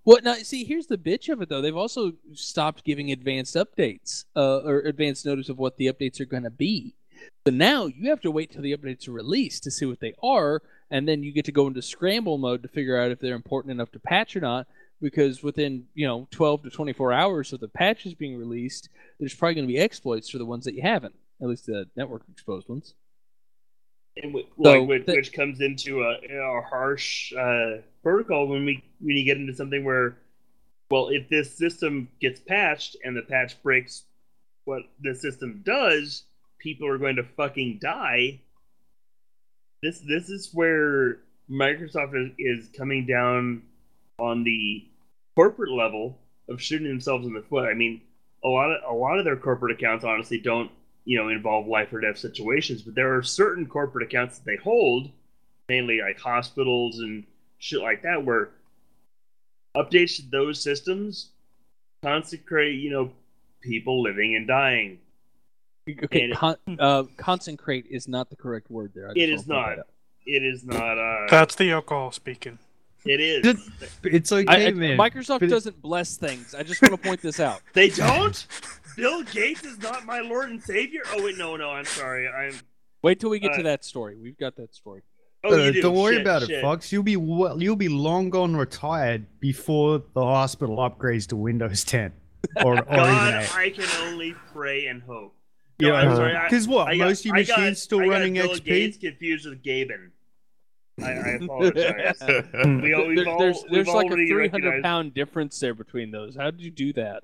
Well, now see, here's the bitch of it though. They've also stopped giving advanced updates or advanced notice of what the updates are going to be. So now you have to wait till the updates are released to see what they are, and then you get to go into scramble mode to figure out if they're important enough to patch or not. Because within 12 to 24 hours of the patches being released, there's probably going to be exploits for the ones that you haven't, at least the network exposed ones. And which comes into a harsh protocol when you get into something where, well, if this system gets patched and the patch breaks what the system does, people are going to fucking die. This is where Microsoft is coming down on the corporate level of shooting themselves in the foot. I mean, a lot of their corporate accounts honestly don't involve life or death situations, but there are certain corporate accounts that they hold, mainly like hospitals and shit like that, where updates to those systems consecrate people living and dying. Okay, consecrate is not the correct word there. It is not. It is not. That's the alcohol speaking. It is. It's okay, man. Microsoft doesn't bless things. I just want to point this out. They don't? Bill Gates is not my Lord and Savior? Oh, wait, no, I'm sorry. Wait till we get to that story. We've got that story. Oh, you do? Don't worry about it, Fox. You'll be long gone retired before the hospital upgrades to Windows 10. Or God, even 8. I can only pray and hope. No, I'm sorry. Because what? Most of your machines still running Bill XP? Gates confused with Gaben. I apologize. There's like a 300-pound difference there between those. How did you do that?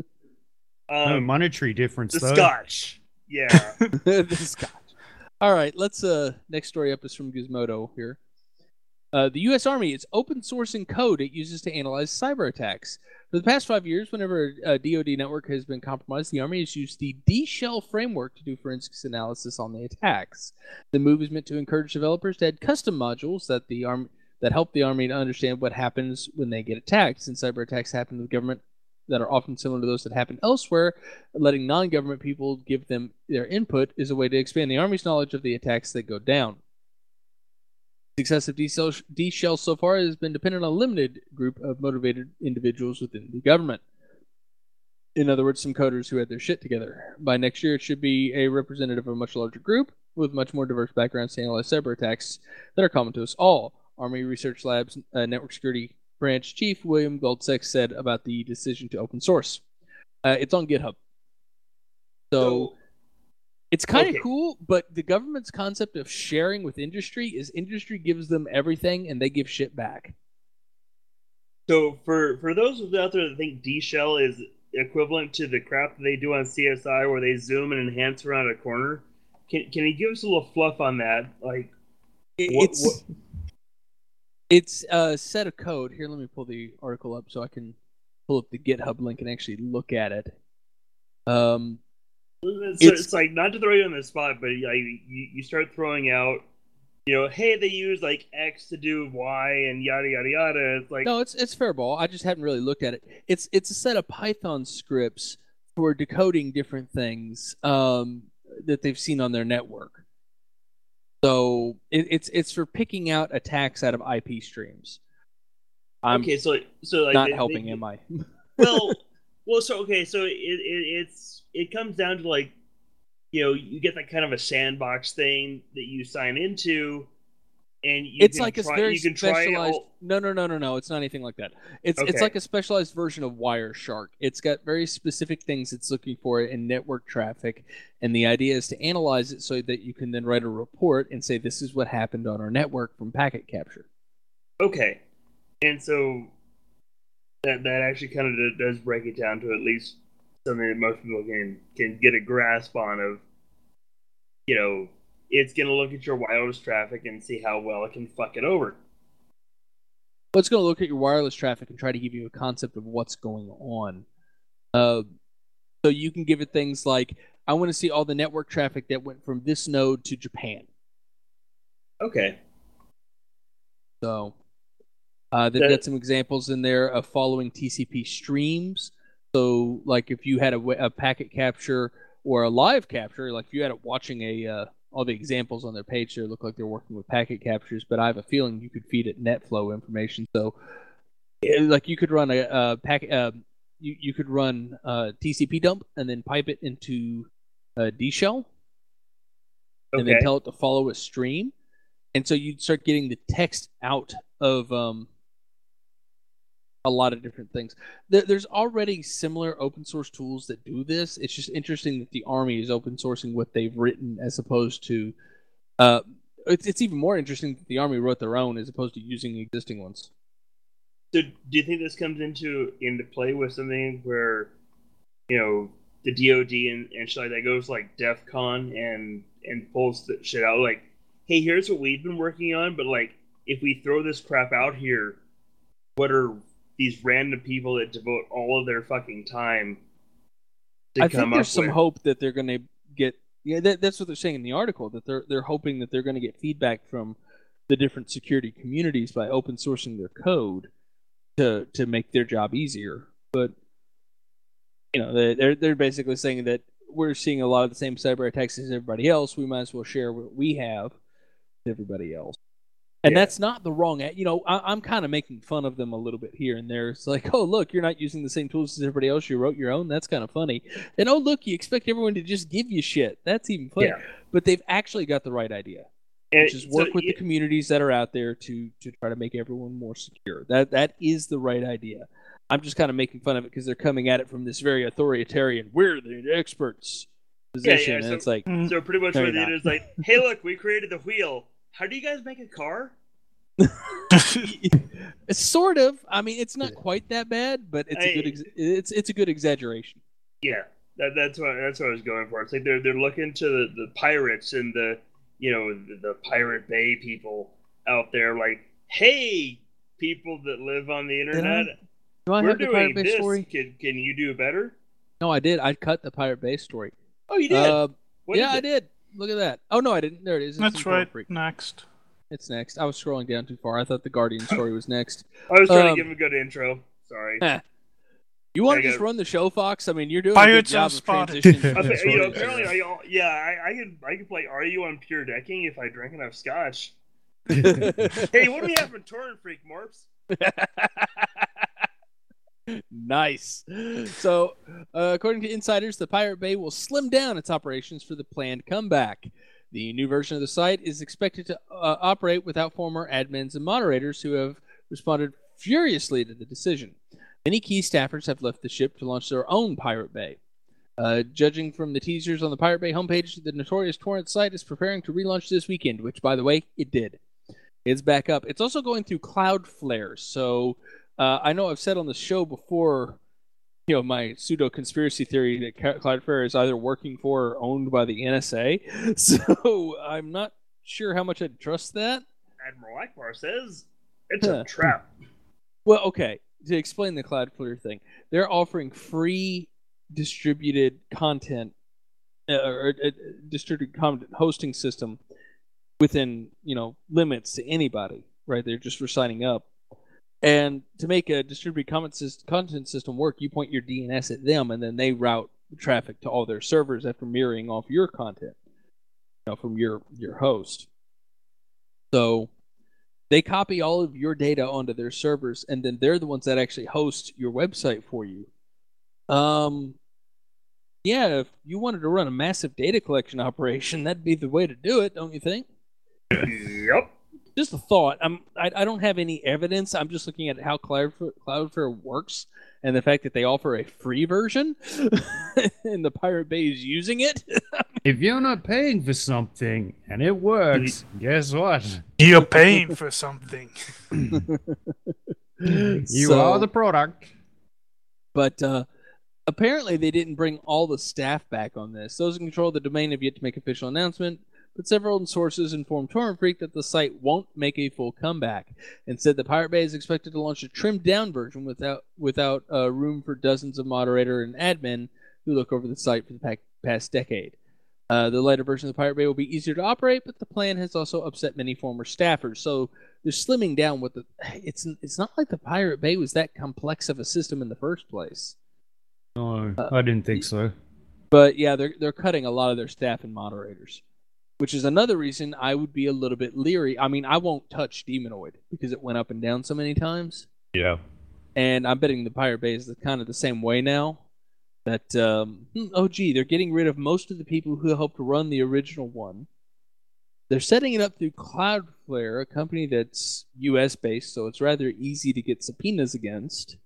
No monetary difference, the though. Scotch. Yeah. The Scotch. All right, let's next story up is from Gizmodo here. The U.S. Army is open sourcing code it uses to analyze cyber attacks. For the past 5 years, whenever a DoD network has been compromised, the Army has used the D-Shell framework to do forensics analysis on the attacks. The move is meant to encourage developers to add custom modules that help the Army to understand what happens when they get attacked. Since cyber attacks happen with government that are often similar to those that happen elsewhere, letting non-government people give them their input is a way to expand the Army's knowledge of the attacks that go down. Success of D-Shell so far has been dependent on a limited group of motivated individuals within the government. In other words, some coders who had their shit together. By next year, it should be a representative of a much larger group with much more diverse backgrounds to analyze cyber attacks that are common to us all. Army Research Labs Network Security Branch Chief William Goldsek said about the decision to open source. It's on GitHub. So it's kind of cool, but the government's concept of sharing with industry is industry gives them everything and they give shit back. So for those out there that think D-Shell is equivalent to the crap that they do on CSI where they zoom and enhance around a corner, can you give us a little fluff on that? Like, It's a set of code. Here, let me pull the article up so I can pull up the GitHub link and actually look at it. It's like, not to throw you on the spot, but you start throwing out, hey, they use like X to do Y and yada yada yada. It's like, no, it's fair ball. I just hadn't really looked at it. It's a set of Python scripts for decoding different things that they've seen on their network. So it's for picking out attacks out of IP streams. Okay, so like not helping, am I? So it comes down to like, you get that kind of a sandbox thing that you sign into, and it's like a very specialized. No, it's not anything like that. It's like a specialized version of Wireshark. It's got very specific things it's looking for in network traffic, and the idea is to analyze it so that you can then write a report and say this is what happened on our network from packet capture. Okay, and so that actually kind of does break it down to at least something that most people can get a grasp on of, it's going to look at your wireless traffic and see how well it can fuck it over. Well, it's going to look at your wireless traffic and try to give you a concept of what's going on. So you can give it things like, I want to see all the network traffic that went from this node to Japan. Okay. So they've got some examples in there of following TCP streams. So, like, if you had a packet capture or a live capture, like if you had it watching all the examples on their page there look like they're working with packet captures, but I have a feeling you could feed it NetFlow information. So Like you could run a pack. You could run TCP dump and then pipe it into D shell, and then tell it to follow a stream, and so you'd start getting the text out of a lot of different things. There's already similar open source tools that do this. It's just interesting that the Army is open sourcing what they've written as opposed to. It's even more interesting that the Army wrote their own as opposed to using existing ones. So, do you think this comes into play with something where, the DoD and shit like that goes like DEF CON and pulls the shit out like, hey, here's what we've been working on, but like if we throw this crap out here, what are these random people that devote all of their fucking time to I think there's some hope that they're going to get. Yeah, that's what they're saying in the article, that they're hoping that they're going to get feedback from the different security communities by open sourcing their code to make their job easier. But they're basically saying that we're seeing a lot of the same cyber attacks as everybody else. We might as well share what we have with everybody else. And that's not the wrong. I'm kind of making fun of them a little bit here and there. It's like, oh, look, you're not using the same tools as everybody else. You wrote your own. That's kind of funny. And oh, look, you expect everyone to just give you shit. That's even funny. Yeah. But they've actually got the right idea, which is work with the communities that are out there to try to make everyone more secure. That is the right idea. I'm just kind of making fun of it because they're coming at it from this very authoritarian, we're the experts position. Yeah. And it's like, so pretty much what it is like, hey, look, we created the wheel. How do you guys make a car? It's sort of. I mean, it's not quite that bad, but it's a good exaggeration. Yeah, that's what I was going for. It's like they're looking to the pirates and the Pirate Bay people out there, like, hey, people that live on the internet, we're doing this. Story? Can you do better? No, I did. I cut the Pirate Bay story. Oh, you did? I did. Look at that. Oh no, I didn't. There it is. That's right. Next. It's next. I was scrolling down too far. I thought the Guardian story was next. I was trying to give him a good intro. Sorry. You want to just run the show, Fox? I mean, you're doing a good job of transitioning. Apparently, I can play Are You on Pure Decking if I drink enough scotch. Hey, what do we have from Torrent Freak, Morps? Nice. So, according to insiders, the Pirate Bay will slim down its operations for the planned comeback. The new version of the site is expected to operate without former admins and moderators who have responded furiously to the decision. Many key staffers have left the ship to launch their own Pirate Bay. Judging from the teasers on the Pirate Bay homepage, the notorious torrent site is preparing to relaunch this weekend, which, by the way, it did. It's back up. It's also going through Cloudflare, so I know I've said on the show before, my pseudo-conspiracy theory that Cloudflare is either working for or owned by the NSA. So I'm not sure how much I'd trust that. Admiral Akbar says it's a trap. Well, okay. To explain the Cloudflare thing, they're offering free distributed content or distributed content hosting system within, limits to anybody, right? They're just for signing up. And to make a distributed content system work, you point your DNS at them, and then they route traffic to all their servers after mirroring off your content, from your host. So they copy all of your data onto their servers, and then they're the ones that actually host your website for you. Yeah, if you wanted to run a massive data collection operation, that'd be the way to do it, don't you think? Yep. Just a thought. I don't have any evidence. I'm just looking at how Cloudflare works and the fact that they offer a free version and the Pirate Bay is using it. If you're not paying for something and it works, guess what? You're paying for something. You are the product. But apparently they didn't bring all the staff back on this. Those in control of the domain have yet to make official announcement. But several sources informed Torrent Freak that the site won't make a full comeback, and said the Pirate Bay is expected to launch a trimmed-down version without room for dozens of moderator and admin who look over the site for the past decade. The lighter version of the Pirate Bay will be easier to operate, but the plan has also upset many former staffers. So they're slimming down with the. It's not like the Pirate Bay was that complex of a system in the first place. No, I didn't think so. But yeah, they're cutting a lot of their staff and moderators. Which is another reason I would be a little bit leery. I mean, I won't touch Demonoid because it went up and down so many times. Yeah. and I'm betting the Pirate Bay is kind of the same way now. That they're getting rid of most of the people who helped run the original one. They're setting it up through Cloudflare, a company that's U.S. based, so it's rather easy to get subpoenas against.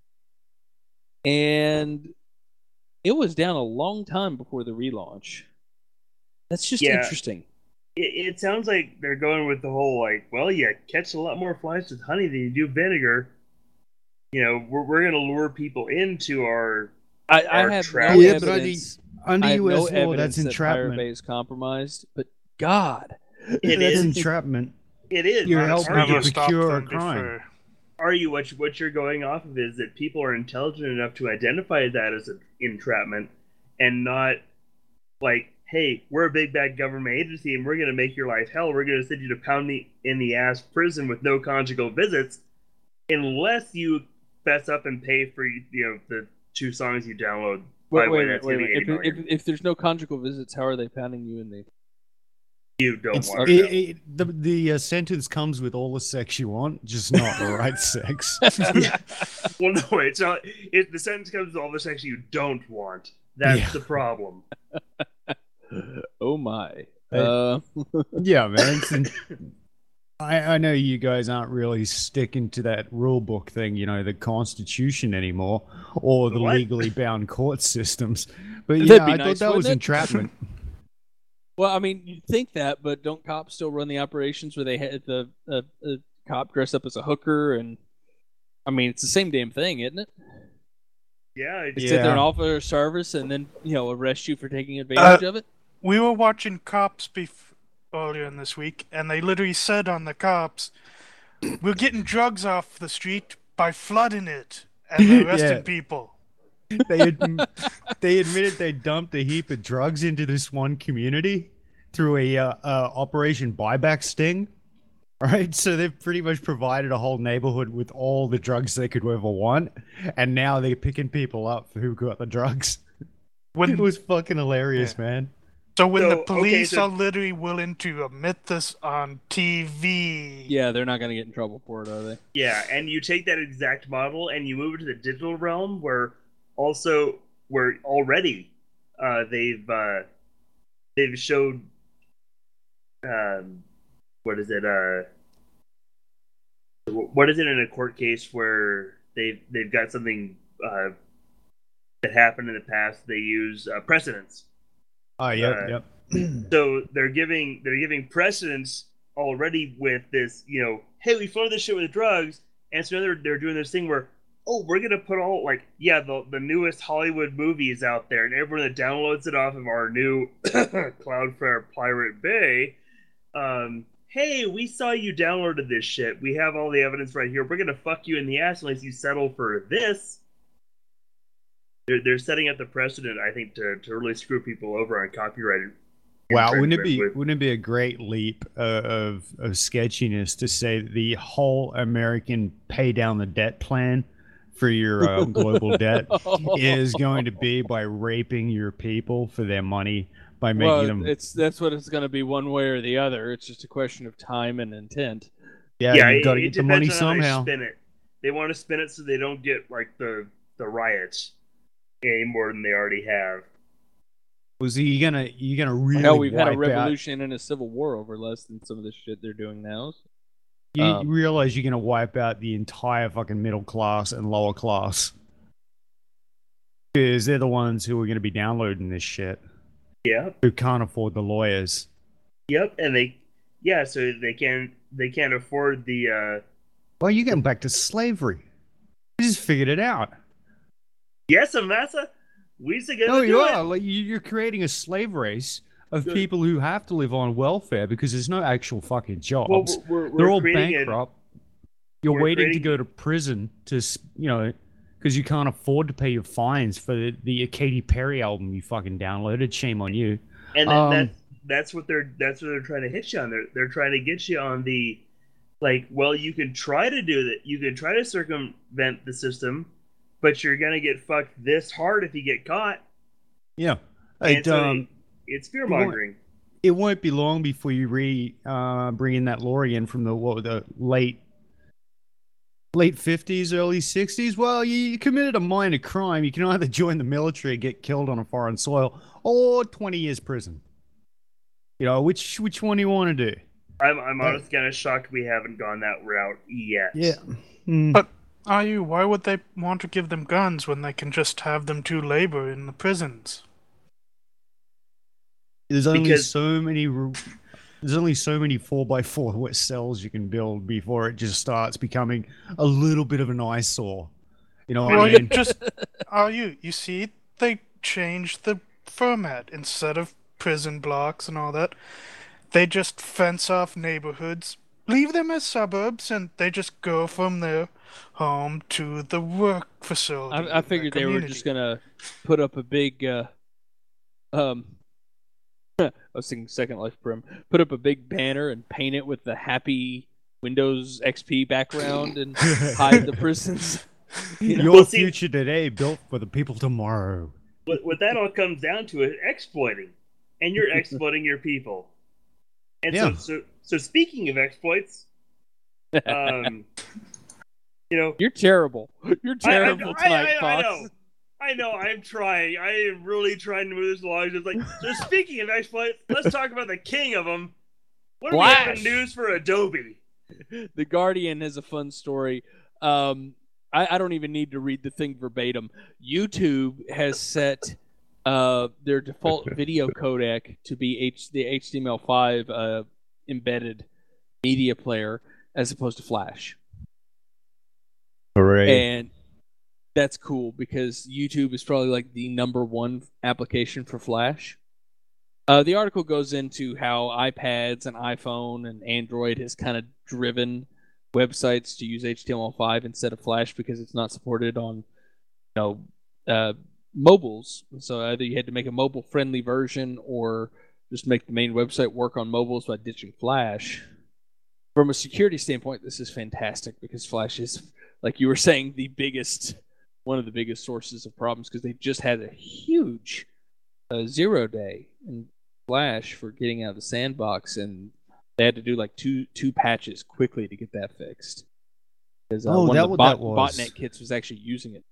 And it was down a long time before the relaunch. That's just interesting. It sounds like they're going with the whole, like, well, you catch a lot more flies with honey than you do vinegar. You know, we're going to lure people into our I have trap. no Yeah, evidence. but under I have U.S. no law, evidence that's that Pirate entrapment. Bay is compromised, but God, It That's is. entrapment. It is. You're It's helping never to stopped procure a them crime. before. Are you what you're going off of is that people are intelligent enough to identify that as an entrapment and not like, hey, we're a big bad government agency and we're going to make your life hell. We're going to send you to pound in the ass prison with no conjugal visits unless you fess up and pay for the 2 songs you download. wait a minute. If there's no conjugal visits, how are they pounding you in the? You don't It's, want it, the sentence comes with all the sex you want, just not the right sex. Well, no, it's not. The sentence comes with all the sex you don't want. That's the problem. Oh my. Yeah, man. I know you guys aren't really sticking to that rule book thing, the Constitution anymore, or the What? legally bound court systems. But That'd yeah, be I nice, thought that was wouldn't it? entrapment. Well, I mean, you'd think that, but don't cops still run the operations where they had the cop dressed up as a hooker? And I mean, it's the same damn thing, isn't it? Yeah. They sit there and offer service and then arrest you for taking advantage of it. We were watching Cops earlier in this week, and they literally said on the Cops, "We're getting drugs off the street by flooding it," and they arrested people. They admitted they dumped a heap of drugs into this one community through a Operation Buyback Sting. Right, so they've pretty much provided a whole neighborhood with all the drugs they could ever want, and now they're picking people up for who got the drugs. It was fucking hilarious, man. So when So, the police okay, so- are literally willing to admit this on TV, Yeah, they're not going to get in trouble for it, are they? Yeah, and you take that exact model and you move it to the digital realm, where already they've showed what is it in a court case where they've got something that happened in the past. They use precedents. Oh, yep. So they're giving precedence already with this, hey, we flooded this shit with drugs, and so they're doing this thing where, oh, we're gonna put all the newest Hollywood movies out there, and everyone that downloads it off of our new Cloudflare Pirate Bay, hey, we saw you downloaded this shit. We have all the evidence right here. We're gonna fuck you in the ass unless you settle for this. They're setting up the precedent, I think, to really screw people over on copyright. Wow, wouldn't it be a great leap of sketchiness to say the whole American pay down the debt plan for your global debt is going to be by raping your people for their money by making them. That's what it's going to be, one way or the other. It's just a question of time and intent. Yeah, you got to get the money depends on how somehow. they spin it. They want to spin it so they don't get like the riots any more than they already have. Was he gonna really? Hell, we've had a wipe revolution and a civil war over less than some of the shit they're doing now. You realize you're gonna wipe out the entire fucking middle class and lower class because they're the ones who are gonna be downloading this shit. Yeah. Who can't afford the lawyers. Yep, and so they can't afford the. Well, you're going back to slavery. You just figured it out. Yes, Amasa. We should No, you are. Like, you're creating a slave race of people who have to live on welfare because there's no actual fucking jobs. Well, they're all bankrupt. You're waiting to go to prison to, because you can't afford to pay your fines for the Katy Perry album you fucking downloaded. Shame on you. And that's what they're trying to hit you on. They're trying to get you on the, like, well, you can try to do that. You can try to circumvent the system, but you're gonna get fucked this hard if you get caught. Yeah. It's fear mongering. It won't be long before you bring in that law again from the late late 50s, early 60s. Well, you committed a minor crime. You can either join the military and get killed on a foreign soil, or 20 years prison. Which one do you want to do? I'm honestly kind of shocked we haven't gone that route yet. Yeah. But why would they want to give them guns when they can just have them do labor in the prisons? There's only so many 4x4 cells you can build before it just starts becoming a little bit of an eyesore. You know what I mean? You see, they changed the format. Instead of prison blocks and all that, they just fence off neighborhoods, leave them as suburbs, and they just go from their home to the work facility. I figured they were just gonna put up a big I was thinking Second Life Prim. Put up a big banner and paint it with the happy Windows XP background and hide the prisons. Your future today built for the people tomorrow. What that all comes down to is exploiting. And you're exploiting your people. And yeah. So speaking of exploits, You're terrible. You're terrible tonight, Fox. I know, I'm trying. I am really trying to move this along. Just so speaking of exploits, let's talk about the king of them. What do we have in news for Adobe? The Guardian has a fun story. I don't even need to read the thing verbatim. YouTube has set their default video codec to be the HTML5 embedded media player as opposed to Flash. Hooray. And that's cool because YouTube is probably like the number one application for Flash. The article goes into how iPads and iPhone and Android has kind of driven websites to use HTML5 instead of Flash because it's not supported on mobiles. So either you had to make a mobile-friendly version or just make the main website work on mobiles by ditching Flash. From a security standpoint, this is fantastic because Flash is, like you were saying, one of the biggest sources of problems because they just had a huge 0 day in Flash for getting out of the sandbox, and they had to do like two patches quickly to get that fixed. Because one of the botnet kits was actually using it.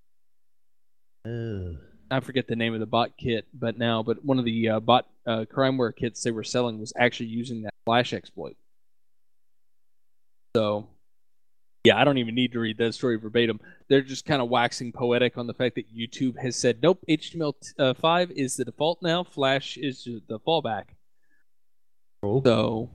I forget the name of the bot kit, but one of the bot crimeware kits they were selling was actually using that Flash exploit. So, yeah, I don't even need to read that story verbatim. They're just kind of waxing poetic on the fact that YouTube has said, nope, HTML5 is the default now. Flash is the fallback. Cool. So,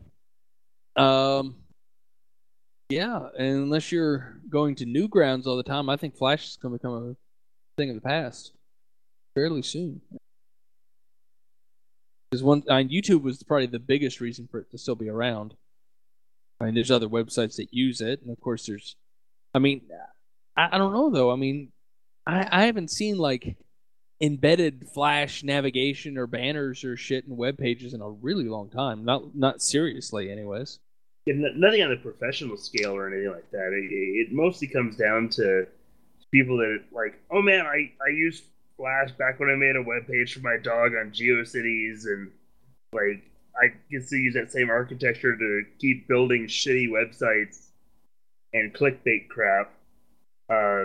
yeah, unless you're going to Newgrounds all the time, I think Flash is going to become a thing of the past fairly soon. Because YouTube was probably the biggest reason for it to still be around. I mean, there's other websites that use it, and of course I don't know though. I mean, I haven't seen like embedded Flash navigation or banners or shit in web pages in a really long time. Not seriously, anyways. Yeah, nothing on a professional scale or anything like that. It mostly comes down to people that like, oh man, I used Flash back when I made a web page for my dog on GeoCities, and like I get to use that same architecture to keep building shitty websites and clickbait crap. I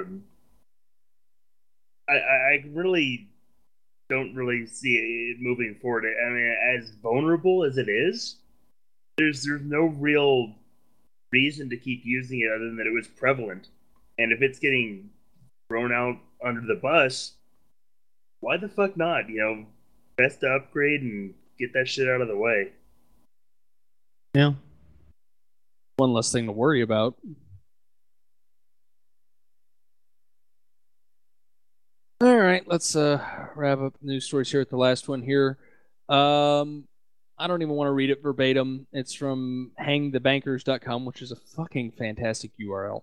really don't really see it moving forward. I mean, as vulnerable as it is, there's no real reason to keep using it other than that it was prevalent. And if it's getting thrown out under the bus, why the fuck not? Best to upgrade and get that shit out of the way. Yeah. One less thing to worry about. All right, let's wrap up news stories here at the last one here. I don't even want to read it verbatim. It's from hangthebankers.com, which is a fucking fantastic URL.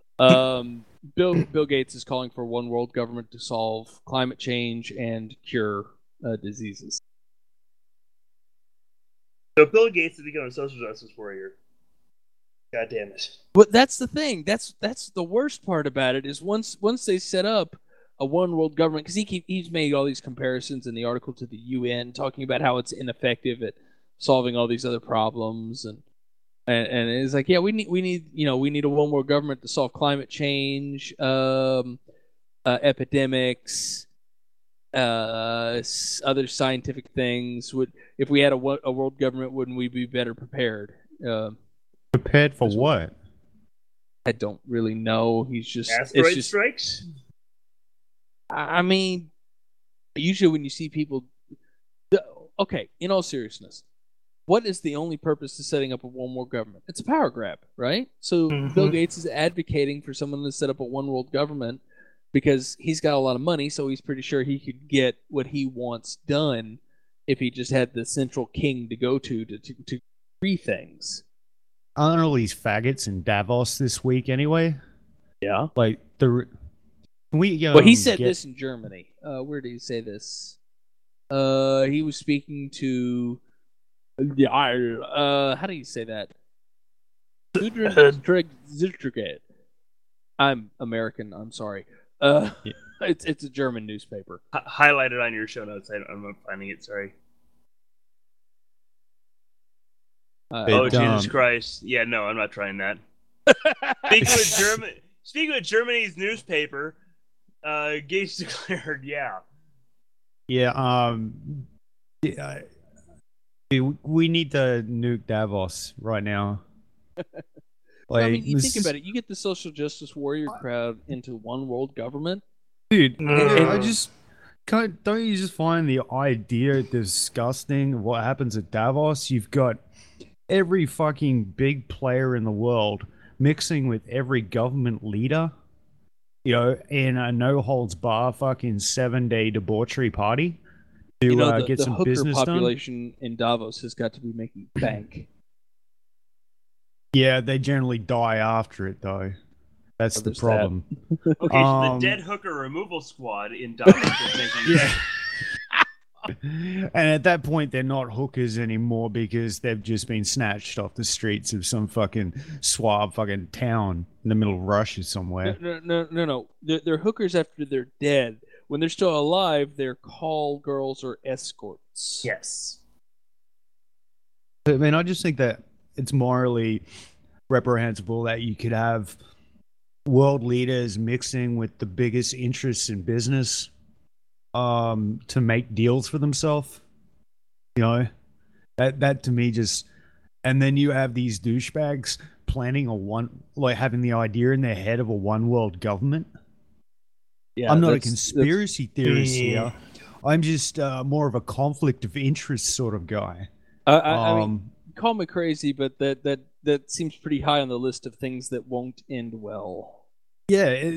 Bill Gates is calling for one world government to solve climate change and cure diseases. So Bill Gates has become a social justice warrior. God damn it! But that's the thing. That's the worst part about it is once they set up a one world government, because he's made all these comparisons in the article to the UN, talking about how it's ineffective at solving all these other problems, and And it's like, yeah, we need a one world government to solve climate change, epidemics, other scientific things. If we had a world government, wouldn't we be better prepared? Prepared for what? I don't really know. He's just asteroid strikes. I mean, usually when you see people, okay, in all seriousness, what is the only purpose to setting up a one world government? It's a power grab, right? So Bill Gates is advocating for someone to set up a one world government because he's got a lot of money, so he's pretty sure he could get what he wants done if he just had the central king to go to free things. Aren't all these faggots in Davos this week anyway? Yeah. Like he said this in Germany. Where did he say this? He was speaking to how do you say that? I'm American. I'm sorry. It's a German newspaper. Highlighted on your show notes. I'm not finding it. Sorry. Jesus Christ! Yeah, no, I'm not trying that. Speaking of Germany's newspaper, Gates declared, we need to nuke Davos right now. Like, I mean, you think about it. You get the social justice warrior crowd into one world government, dude. Don't you just find the idea disgusting? What happens at Davos? You've got every fucking big player in the world mixing with every government leader, in a no-holds-bar fucking 7-day debauchery party to get some business done. The hooker population in Davos has got to be making bank. Yeah, they generally die after it, though. That's the problem. Okay, so the dead hooker removal squad in Davos is making yeah. And at that point, they're not hookers anymore because they've just been snatched off the streets of some fucking suave fucking town in the middle of Russia somewhere. No. They're hookers after they're dead. When they're still alive, they're call girls or escorts. Yes. I mean, I just think that it's morally reprehensible that you could have world leaders mixing with the biggest interests in business to make deals for themselves. That to me just, and then you have these douchebags planning having the idea in their head of a one world government. Yeah, I'm not a conspiracy theorist here. I'm just more of a conflict of interest sort of guy. I mean, call me crazy, but that seems pretty high on the list of things that won't end well. Yeah,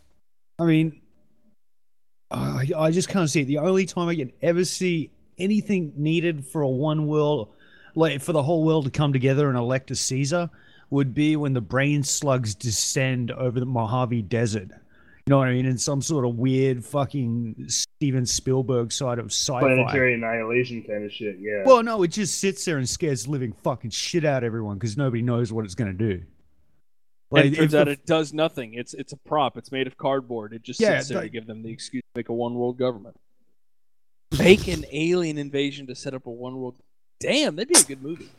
I just can't see it. The only time I can ever see anything needed for a one world, like for the whole world to come together and elect a Caesar, would be when the brain slugs descend over the Mojave Desert. You know what I mean? In some sort of weird fucking Steven Spielberg side of sci-fi. Planetary annihilation kind of shit, yeah. Well, no, it just sits there and scares the living fucking shit out of everyone because nobody knows what it's going to do. Like, it turns out it does nothing. It's a prop. It's made of cardboard. It just sits there to give them the excuse to make a one world government. Fake an alien invasion to set up a one world. Damn, that'd be a good movie.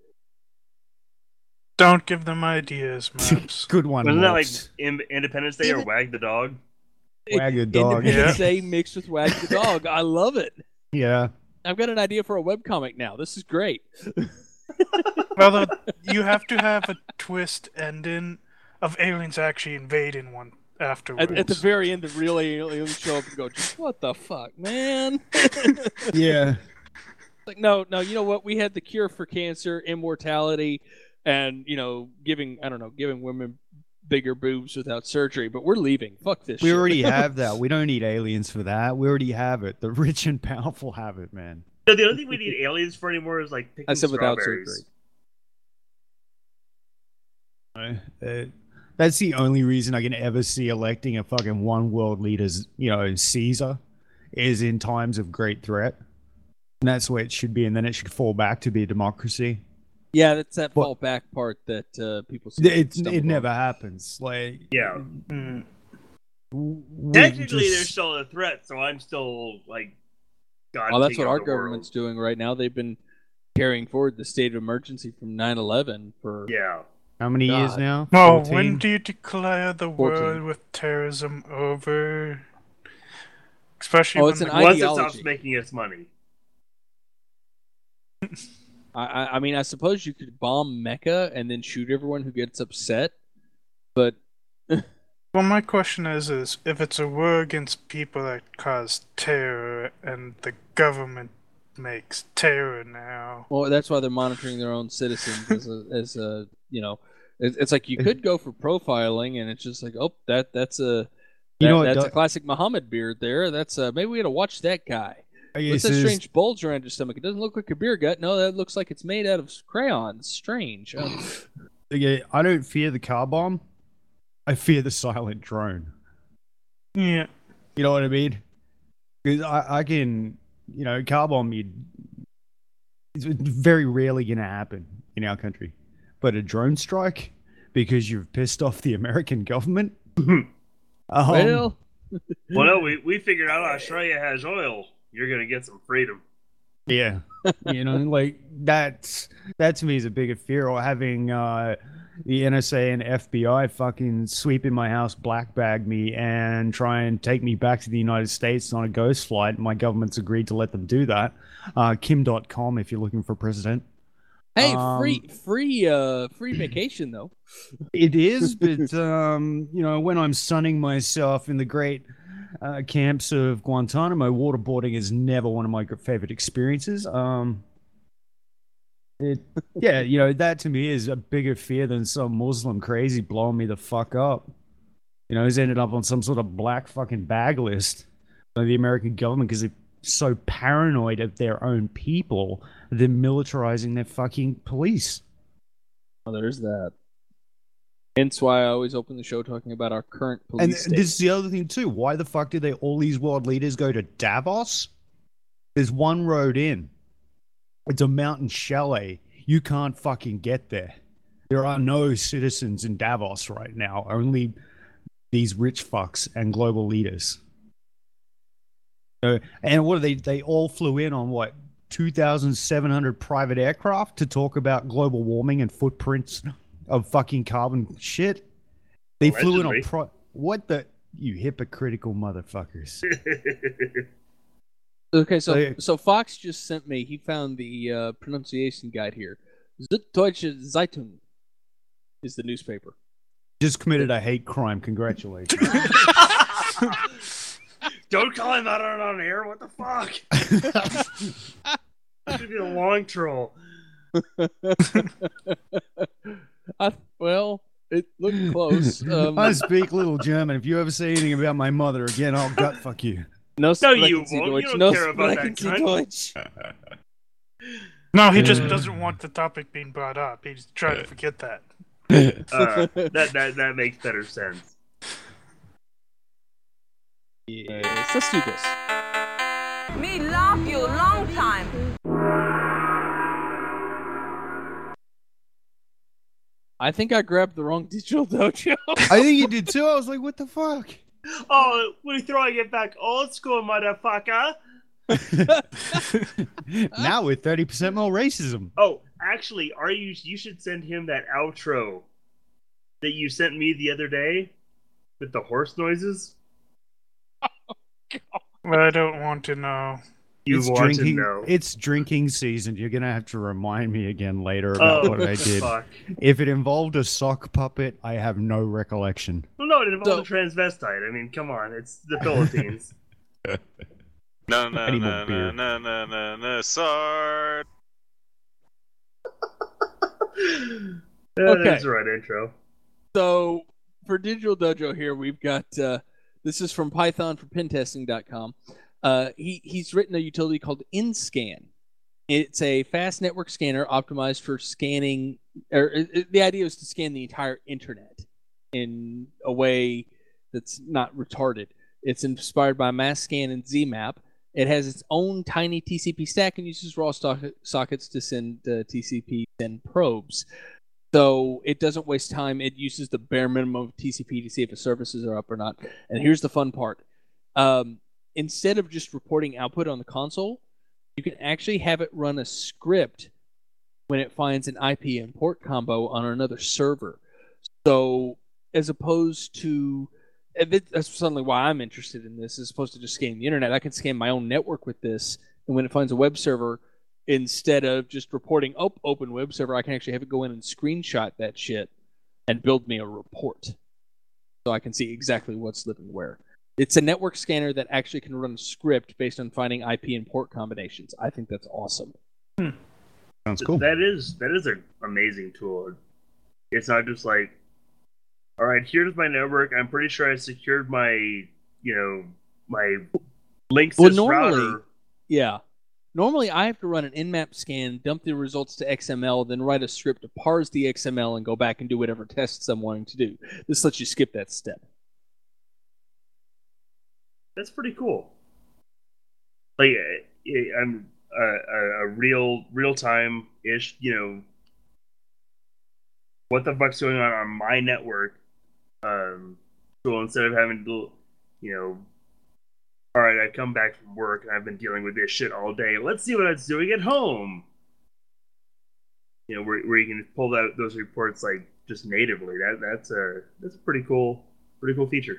Don't give them ideas, Maps. Good one. Wasn't that like Independence Day or Wag the Dog? Wag the Dog. Independence Day mixed with Wag the Dog. I love it. Yeah. I've got an idea for a webcomic now. This is great. Well, you have to have a twist ending of aliens actually invading one afterwards. At the very end, the real aliens show up and go, just what the fuck, man? Yeah. Like, no, you know what? We had the cure for cancer, immortality, and, giving women bigger boobs without surgery, but we're leaving. Fuck this shit. We already have that. We don't need aliens for that. We already have it. The rich and powerful have it, man. No, the only thing we need aliens for anymore is like picking strawberries. Without surgery. That's the only reason I can ever see electing a fucking one world leader's, Caesar, is in times of great threat. And that's the way it should be, and then it should fall back to be a democracy. Yeah, that's that fall back part that people say. It never happens. Like, yeah. Technically, they're still a threat, so I'm still like, God. Well, that's what our government's doing right now. They've been carrying forward the state of emergency from 9/11 for Yeah. How many years God. now? No, 14? when do you declare the 14. world with terrorism over? Especially Oh, when it's an the Once it ideology. stops making us money. I mean, I suppose you could bomb Mecca and then shoot everyone who gets upset, but Well, my question is if it's a war against people that cause terror and the government makes terror now. well, that's why they're monitoring their own citizens as a it's like you could go for profiling, and it's just like, oh, that's a that's a classic Muhammad beard there. That's maybe we got to watch that guy. What's that strange bulge around your stomach? It doesn't look like a beer gut. No, that looks like it's made out of crayons. Strange. Yeah, I don't fear the car bomb. I fear the silent drone. Yeah. You know what I mean? Because I can, car bomb you. It's very rarely going to happen in our country. But a drone strike, because you've pissed off the American government? Well, no, we figured out Australia has oil. You're going to get some freedom. Yeah. Like that to me is a bigger fear, or having the NSA and FBI fucking sweep in my house, black bag me, and try and take me back to the United States on a ghost flight. My government's agreed to let them do that. Kim.com if you're looking for president. hey, free vacation though. It is, but when I'm sunning myself in the great camps of Guantanamo, waterboarding is never one of my favorite experiences. That to me is a bigger fear than some Muslim crazy blowing me the fuck up. He's ended up on some sort of black fucking bag list by the American government because they're so paranoid of their own people, they're militarizing their fucking police. Oh, there's that. Hence why I always open the show talking about our current police And state. this is the other thing too. Why the fuck did all these world leaders go to Davos? There's one road in. It's a mountain chalet. You can't fucking get there. There are no citizens in Davos right now. Only these rich fucks and global leaders. And what are they? They all flew in on what? 2,700 private aircraft to talk about global warming and footprints of fucking carbon shit. They flew in on what the? You hypocritical motherfuckers. Okay, so Fox just sent me. He found the pronunciation guide here. Süddeutsche Zeitung is the newspaper. Just committed a hate crime. Congratulations. Don't call him out on air. What the fuck? Should be a long troll. Well, it looked close. I speak little German. If you ever say anything about my mother again, I'll gut fuck you. No, you won't. Deutsch. You don't No care about that Deutsch. No, he just doesn't want the topic being brought up. He's trying to forget that. That makes better sense. Yes, let's do this. Me love you long time. I think I grabbed the wrong Digital Dojo. I think you did too. I was like, what the fuck? Oh, we're throwing it back old school, motherfucker. Now with 30% more racism. Oh, actually, you should send him that outro that you sent me the other day with the horse noises. But I don't want to know. It's drinking season. You're gonna have to remind me again later about what I did. Fuck. If it involved a sock puppet, I have no recollection. Well, no, it involved a transvestite. I mean, come on, it's the Philippines. No, beer. Sword. Okay. That's the right intro. So for Digital Dojo here, we've got this is from Python for pentesting.com. He's written a utility called InScan. It's a fast network scanner optimized for scanning, the idea is to scan the entire internet in a way that's not retarded. It's inspired by MassScan and ZMap. It has its own tiny TCP stack and uses raw sockets to send TCP send probes. So it doesn't waste time. It uses the bare minimum of TCP to see if the services are up or not. And here's the fun part. Instead of just reporting output on the console, you can actually have it run a script when it finds an IP and port combo on another server. So as opposed to, that's suddenly why I'm interested in this, as opposed to just scanning the internet, I can scan my own network with this, and when it finds a web server, instead of just reporting open web server, I can actually have it go in and screenshot that shit and build me a report, so I can see exactly what's living where. It's a network scanner that actually can run a script based on finding IP and port combinations. I think that's awesome. Sounds cool. That is an amazing tool. It's not just like, all right, here's my network. I'm pretty sure I secured my my Linksys router. Yeah. Normally, I have to run an Nmap scan, dump the results to XML, then write a script to parse the XML and go back and do whatever tests I'm wanting to do. This lets you skip that step. That's pretty cool. Like, I'm a real time ish. What the fuck's going on my network? So instead of having to, all right, I come back from work and I've been dealing with this shit all day. Let's see what I was doing at home. Where you can pull those reports like just natively. That's a pretty cool feature.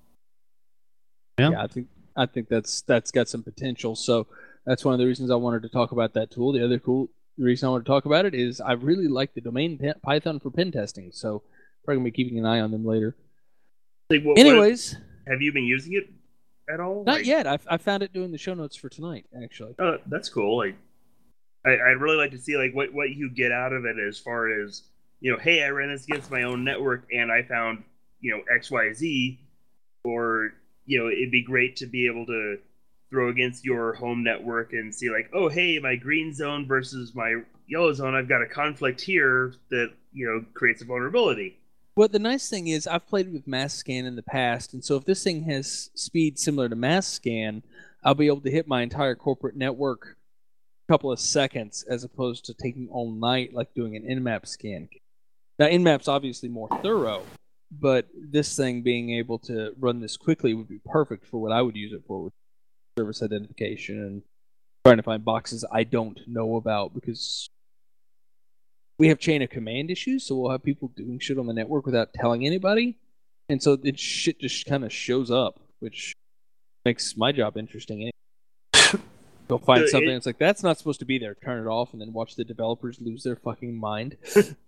Yeah, I think that's got some potential. So that's one of the reasons I wanted to talk about that tool. The other reason I want to talk about it is I really like the domain Python for pen testing. So probably gonna be keeping an eye on them later. Anyways, have you been using it at all? Not yet. I found it doing the show notes for tonight, actually. Oh, that's cool. Like, I'd really like to see like what you get out of it as far as hey, I ran this against my own network and I found XYZ, or it'd be great to be able to throw against your home network and see like, oh hey, my green zone versus my yellow zone, I've got a conflict here that creates a vulnerability. Well, the nice thing is I've played with MassScan in the past, and so if this thing has speed similar to MassScan, I'll be able to hit my entire corporate network a couple of seconds as opposed to taking all night like doing an Nmap scan. Now, Nmap's obviously more thorough, but this thing being able to run this quickly would be perfect for what I would use it for, with service identification and trying to find boxes I don't know about, because we have chain of command issues, so we'll have people doing shit on the network without telling anybody, and so shit just kind of shows up, which makes my job interesting anyway. Go find something that's like, that's not supposed to be there, turn it off, and then watch the developers lose their fucking mind.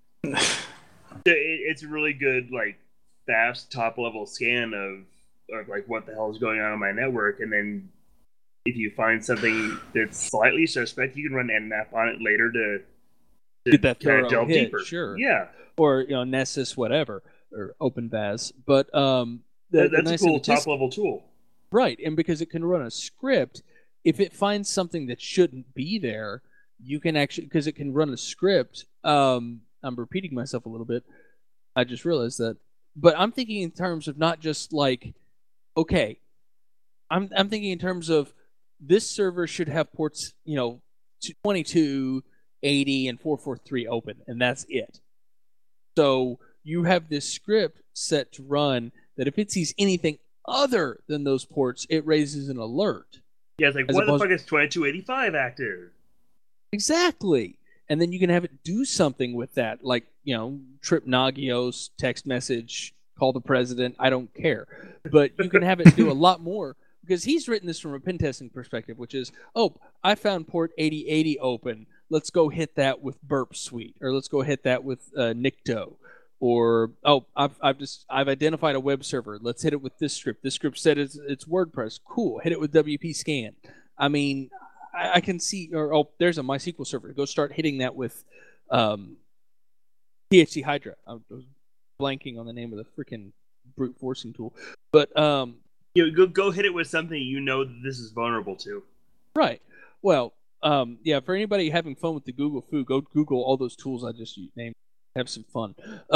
It's a really good, like, fast top-level scan of like, what the hell is going on my network, and then if you find something that's slightly suspect, you can run Nmap on it later to get that thorough delve hit, deeper. Sure. Yeah. Or Nessus, whatever, or OpenVAS. But that's a cool top-level tool. Right, and because it can run a script, if it finds something that shouldn't be there, you can actually, because it can run a script. I'm repeating myself a little bit. I just realized that. But I'm thinking in terms of not just like, okay, I'm thinking in terms of this server should have ports, 22, 80, and 443 open, and that's it. So you have this script set to run that if it sees anything other than those ports, it raises an alert. Yeah, it's like, why the fuck is 2285 active? Exactly. And then you can have it do something with that, like, trip Nagios, text message, call the president, I don't care. But you can have it do a lot more, because he's written this from a pen testing perspective, which is, oh, I found port 8080 open. Let's go hit that with Burp Suite, or let's go hit that with Nikto. Or, oh, I've identified a web server. Let's hit it with this script. This script said it's WordPress. Cool. Hit it with WP Scan. I mean, I can see, or, oh, there's a MySQL server. Go start hitting that with THC Hydra. I was blanking on the name of the freaking brute forcing tool. But go hit it with something that this is vulnerable to. Right. Well, yeah, for anybody having fun with the Google Foo, go Google all those tools I just named. Have some fun.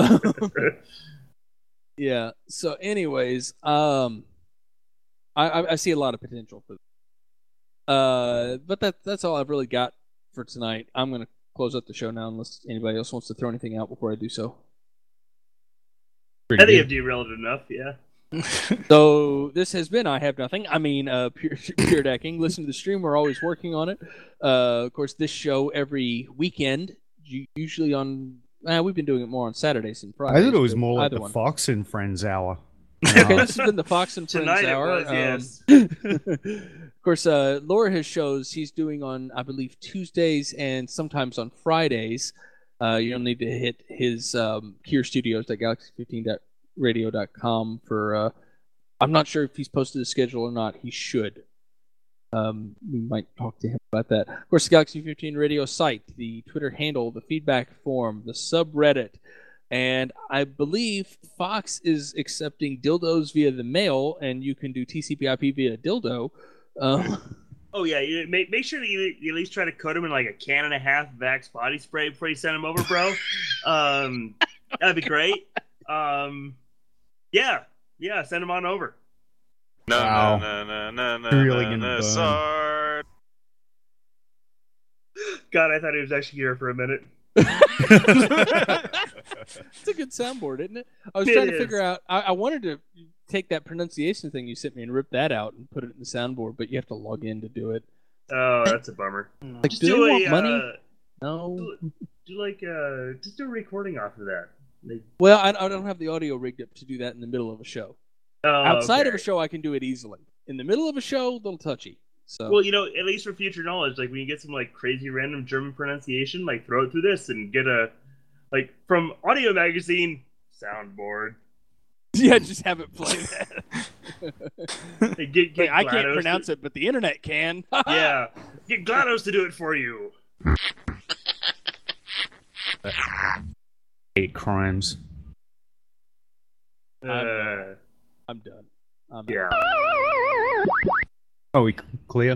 Yeah. So, anyways, I see a lot of potential for this. But that's all I've really got for tonight. I'm gonna close up the show now, unless anybody else wants to throw anything out before I do so. I think I've derailed enough. Yeah. So this has been I Have Nothing. I mean, Pure Decking. Listen to the stream. We're always working on it. Of course, this show every weekend usually on. We've been doing it more on Saturdays and I Fridays. thought it was but more like either the one. Fox and Friends hour. Okay, this has been the Fox and Friends Tonight it hour. was, yes. Of course, Laura has shows he's doing on, I believe, Tuesdays and sometimes on Fridays. You'll need to hit his Kier Studios at galaxy15.radio.com for. I'm not sure if he's posted a schedule or not. He should. We might talk to him about that. Of course, the Galaxy 15 Radio site, the Twitter handle, the feedback form, the subreddit. And I believe Fox is accepting dildos via the mail, and you can do TCP/IP via dildo. Oh yeah, make sure that you at least try to coat him in like a can and a half of Vax body spray before you send him over, bro. That'd be great. Yeah, send him on over. No, Wow. no, Really gonna burn. Sard. God, I thought he was actually here for a minute. It's a good soundboard, isn't it? I was It trying to is. figure out. I wanted to take that pronunciation thing you sent me and rip that out and put it in the soundboard, but you have to log in to do it. Oh, that's a bummer. Like, Just do they do want a money? No. just do a recording off of that. Well, I don't have the audio rigged up to do that in the middle of a show. Outside of a okay. show, I can do it easily. In the middle of a show, a little touchy. So Well, at least for future knowledge, like when you get some like crazy random German pronunciation, like throw it through this and get a like from Audio Magazine soundboard. yeah, just have it play that. Hey, get I can't GLaDOS pronounce it, but the internet can. Yeah, get GLaDOS to do it for you. Hate crimes. I'm done. Yeah. Oh, we clear?